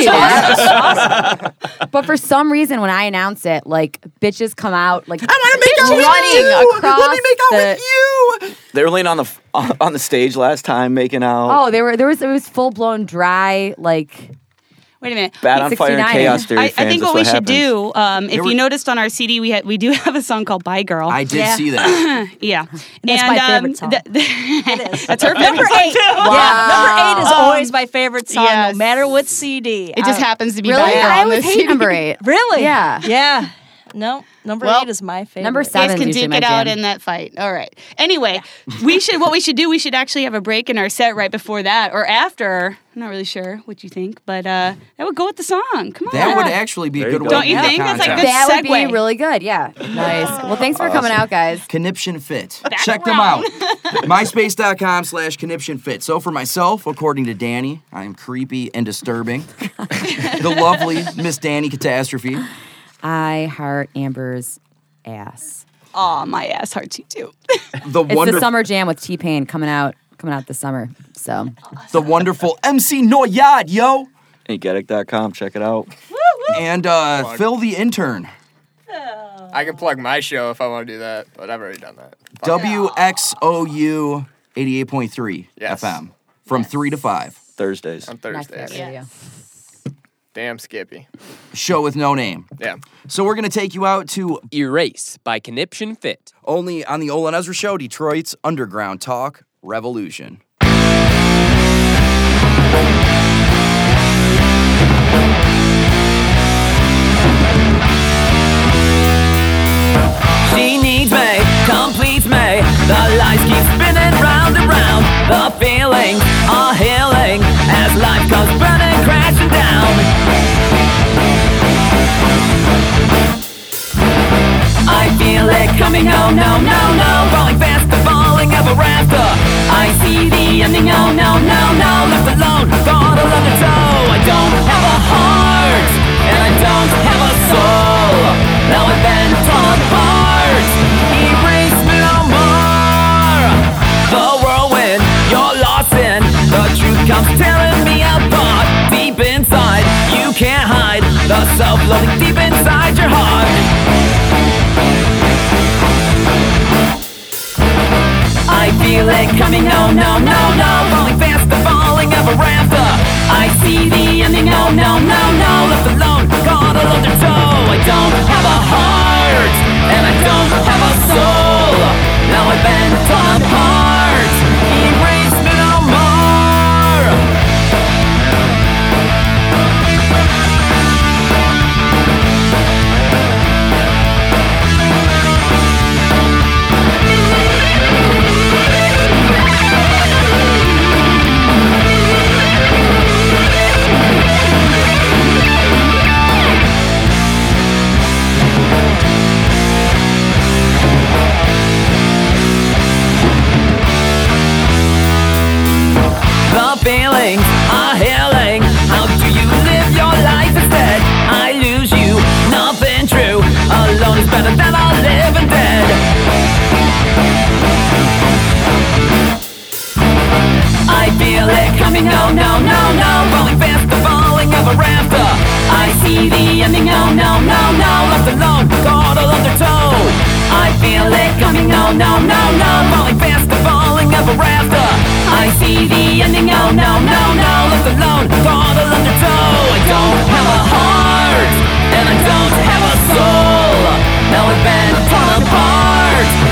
[SPEAKER 6] that. But for some reason, when I announce it, like bitches come out like
[SPEAKER 7] I want to make out
[SPEAKER 6] running
[SPEAKER 7] with you.
[SPEAKER 6] across
[SPEAKER 7] Let me make out
[SPEAKER 6] the.
[SPEAKER 7] with you.
[SPEAKER 8] They were laying on the f- on the stage last time, making out.
[SPEAKER 6] Oh, they were there was it was full blown dry like.
[SPEAKER 11] Wait a minute.
[SPEAKER 8] Bad on Fire and
[SPEAKER 6] sixty-nine.
[SPEAKER 8] Chaos Theory
[SPEAKER 11] I, I
[SPEAKER 8] fans.
[SPEAKER 11] think
[SPEAKER 8] that's
[SPEAKER 11] what we should
[SPEAKER 8] happens.
[SPEAKER 11] do, um, if
[SPEAKER 7] There were-
[SPEAKER 11] you noticed on our C D, we had we do have a song called "Bye Girl."
[SPEAKER 7] I did
[SPEAKER 10] Yeah.
[SPEAKER 7] see that.
[SPEAKER 11] yeah,
[SPEAKER 10] That's
[SPEAKER 11] and
[SPEAKER 10] my
[SPEAKER 11] um,
[SPEAKER 10] favorite song.
[SPEAKER 11] th-
[SPEAKER 10] It is.
[SPEAKER 11] That's her
[SPEAKER 10] Number
[SPEAKER 11] favorite song
[SPEAKER 10] eight.
[SPEAKER 11] too.
[SPEAKER 10] Yeah, number eight is
[SPEAKER 11] Um,
[SPEAKER 10] always my favorite song,
[SPEAKER 11] yes.
[SPEAKER 10] no matter what C D.
[SPEAKER 11] It just
[SPEAKER 10] I-
[SPEAKER 11] happens to be
[SPEAKER 6] Really,
[SPEAKER 11] "Bye Girl"
[SPEAKER 6] I
[SPEAKER 11] on
[SPEAKER 6] always
[SPEAKER 11] this
[SPEAKER 6] hate
[SPEAKER 11] C D.
[SPEAKER 6] number eight.
[SPEAKER 10] Really?
[SPEAKER 6] Yeah.
[SPEAKER 10] Yeah. No, number
[SPEAKER 11] Well,
[SPEAKER 10] eight is my favorite.
[SPEAKER 6] number
[SPEAKER 11] You
[SPEAKER 6] seven.
[SPEAKER 11] guys can
[SPEAKER 6] usually
[SPEAKER 11] duke
[SPEAKER 6] my
[SPEAKER 11] it out
[SPEAKER 6] jam.
[SPEAKER 11] in that fight. All right. Anyway, we should. What we should do? We should actually have a break in our set right before that or after. I'm not really sure what you think, but uh, that would go with the song. Come on.
[SPEAKER 7] That would actually be a
[SPEAKER 8] There you
[SPEAKER 7] good
[SPEAKER 8] go.
[SPEAKER 7] way
[SPEAKER 11] Don't
[SPEAKER 7] to
[SPEAKER 11] you
[SPEAKER 7] do a
[SPEAKER 11] think? That's like
[SPEAKER 7] contest.
[SPEAKER 11] good
[SPEAKER 6] That would be
[SPEAKER 11] segue.
[SPEAKER 6] really good. Yeah. Nice. Well, thanks for coming out, guys.
[SPEAKER 7] Conniption Fit.
[SPEAKER 11] Back
[SPEAKER 7] Check them
[SPEAKER 11] around.
[SPEAKER 7] out. MySpace.com slash Conniption Fit. So for myself, according to Danny, I am creepy and disturbing. The lovely Miss Danny Catastrophe.
[SPEAKER 6] I heart Amber's ass.
[SPEAKER 11] Aw, my ass hurts you too.
[SPEAKER 7] The
[SPEAKER 6] It's the
[SPEAKER 7] wonderful,
[SPEAKER 6] summer jam with T Pain coming out coming out this summer. So
[SPEAKER 7] the wonderful M C Noyad, yo.
[SPEAKER 8] ink addict dot com. Check it out.
[SPEAKER 7] And uh, Phil the intern.
[SPEAKER 5] I can plug my show if I want to do that, but I've already done that. Fuck.
[SPEAKER 7] W X O U eighty-eight point three
[SPEAKER 5] Yes.
[SPEAKER 7] F M from three to five.
[SPEAKER 8] Thursdays.
[SPEAKER 5] On
[SPEAKER 6] my
[SPEAKER 5] Thursdays.
[SPEAKER 6] favorite video.
[SPEAKER 5] Damn Skippy.
[SPEAKER 7] Show with no name.
[SPEAKER 5] Yeah.
[SPEAKER 7] So we're going to take you out to
[SPEAKER 1] Erase by Conniption Fit.
[SPEAKER 7] only on the Olin Ezra Show, Detroit's Underground Talk Revolution.
[SPEAKER 9] She needs me, completes me. The lights keep spinning round and round. The feelings are healing as life comes burning, crashing down. I feel it coming, oh no, no, no. Falling faster, falling ever after. I see the ending, oh no, no, no. Left alone, thought I'll undertow. I don't have a heart, and I don't have a soul. Now I've been torn apart. Erase me no more. The whirlwind, you're lost in. The truth comes tearing me apart. Deep inside, you can't hide. The self-loathing deep inside your heart. I feel it coming, no, no, no, no. Falling faster, falling ever after. I see the ending, oh no, no, no. Left alone, caught all undertow. I don't have a heart, and I don't have a soul. Now I've been torn apart. Erase me no more. The feelings are healing. How do you live your life instead? I lose you, nothing true. Alone is better than all living dead. I feel it coming, no, no, no, no. Falling faster, falling ever after. I see the ending, no, no, no, no. Left alone, caught all undertow. I feel it coming, no, no, no, no. Falling faster, falling ever after. I see the ending, oh no, no, no. Left alone, caught all undertow. I don't have a heart, and I don't have a soul. Now I've been torn apart.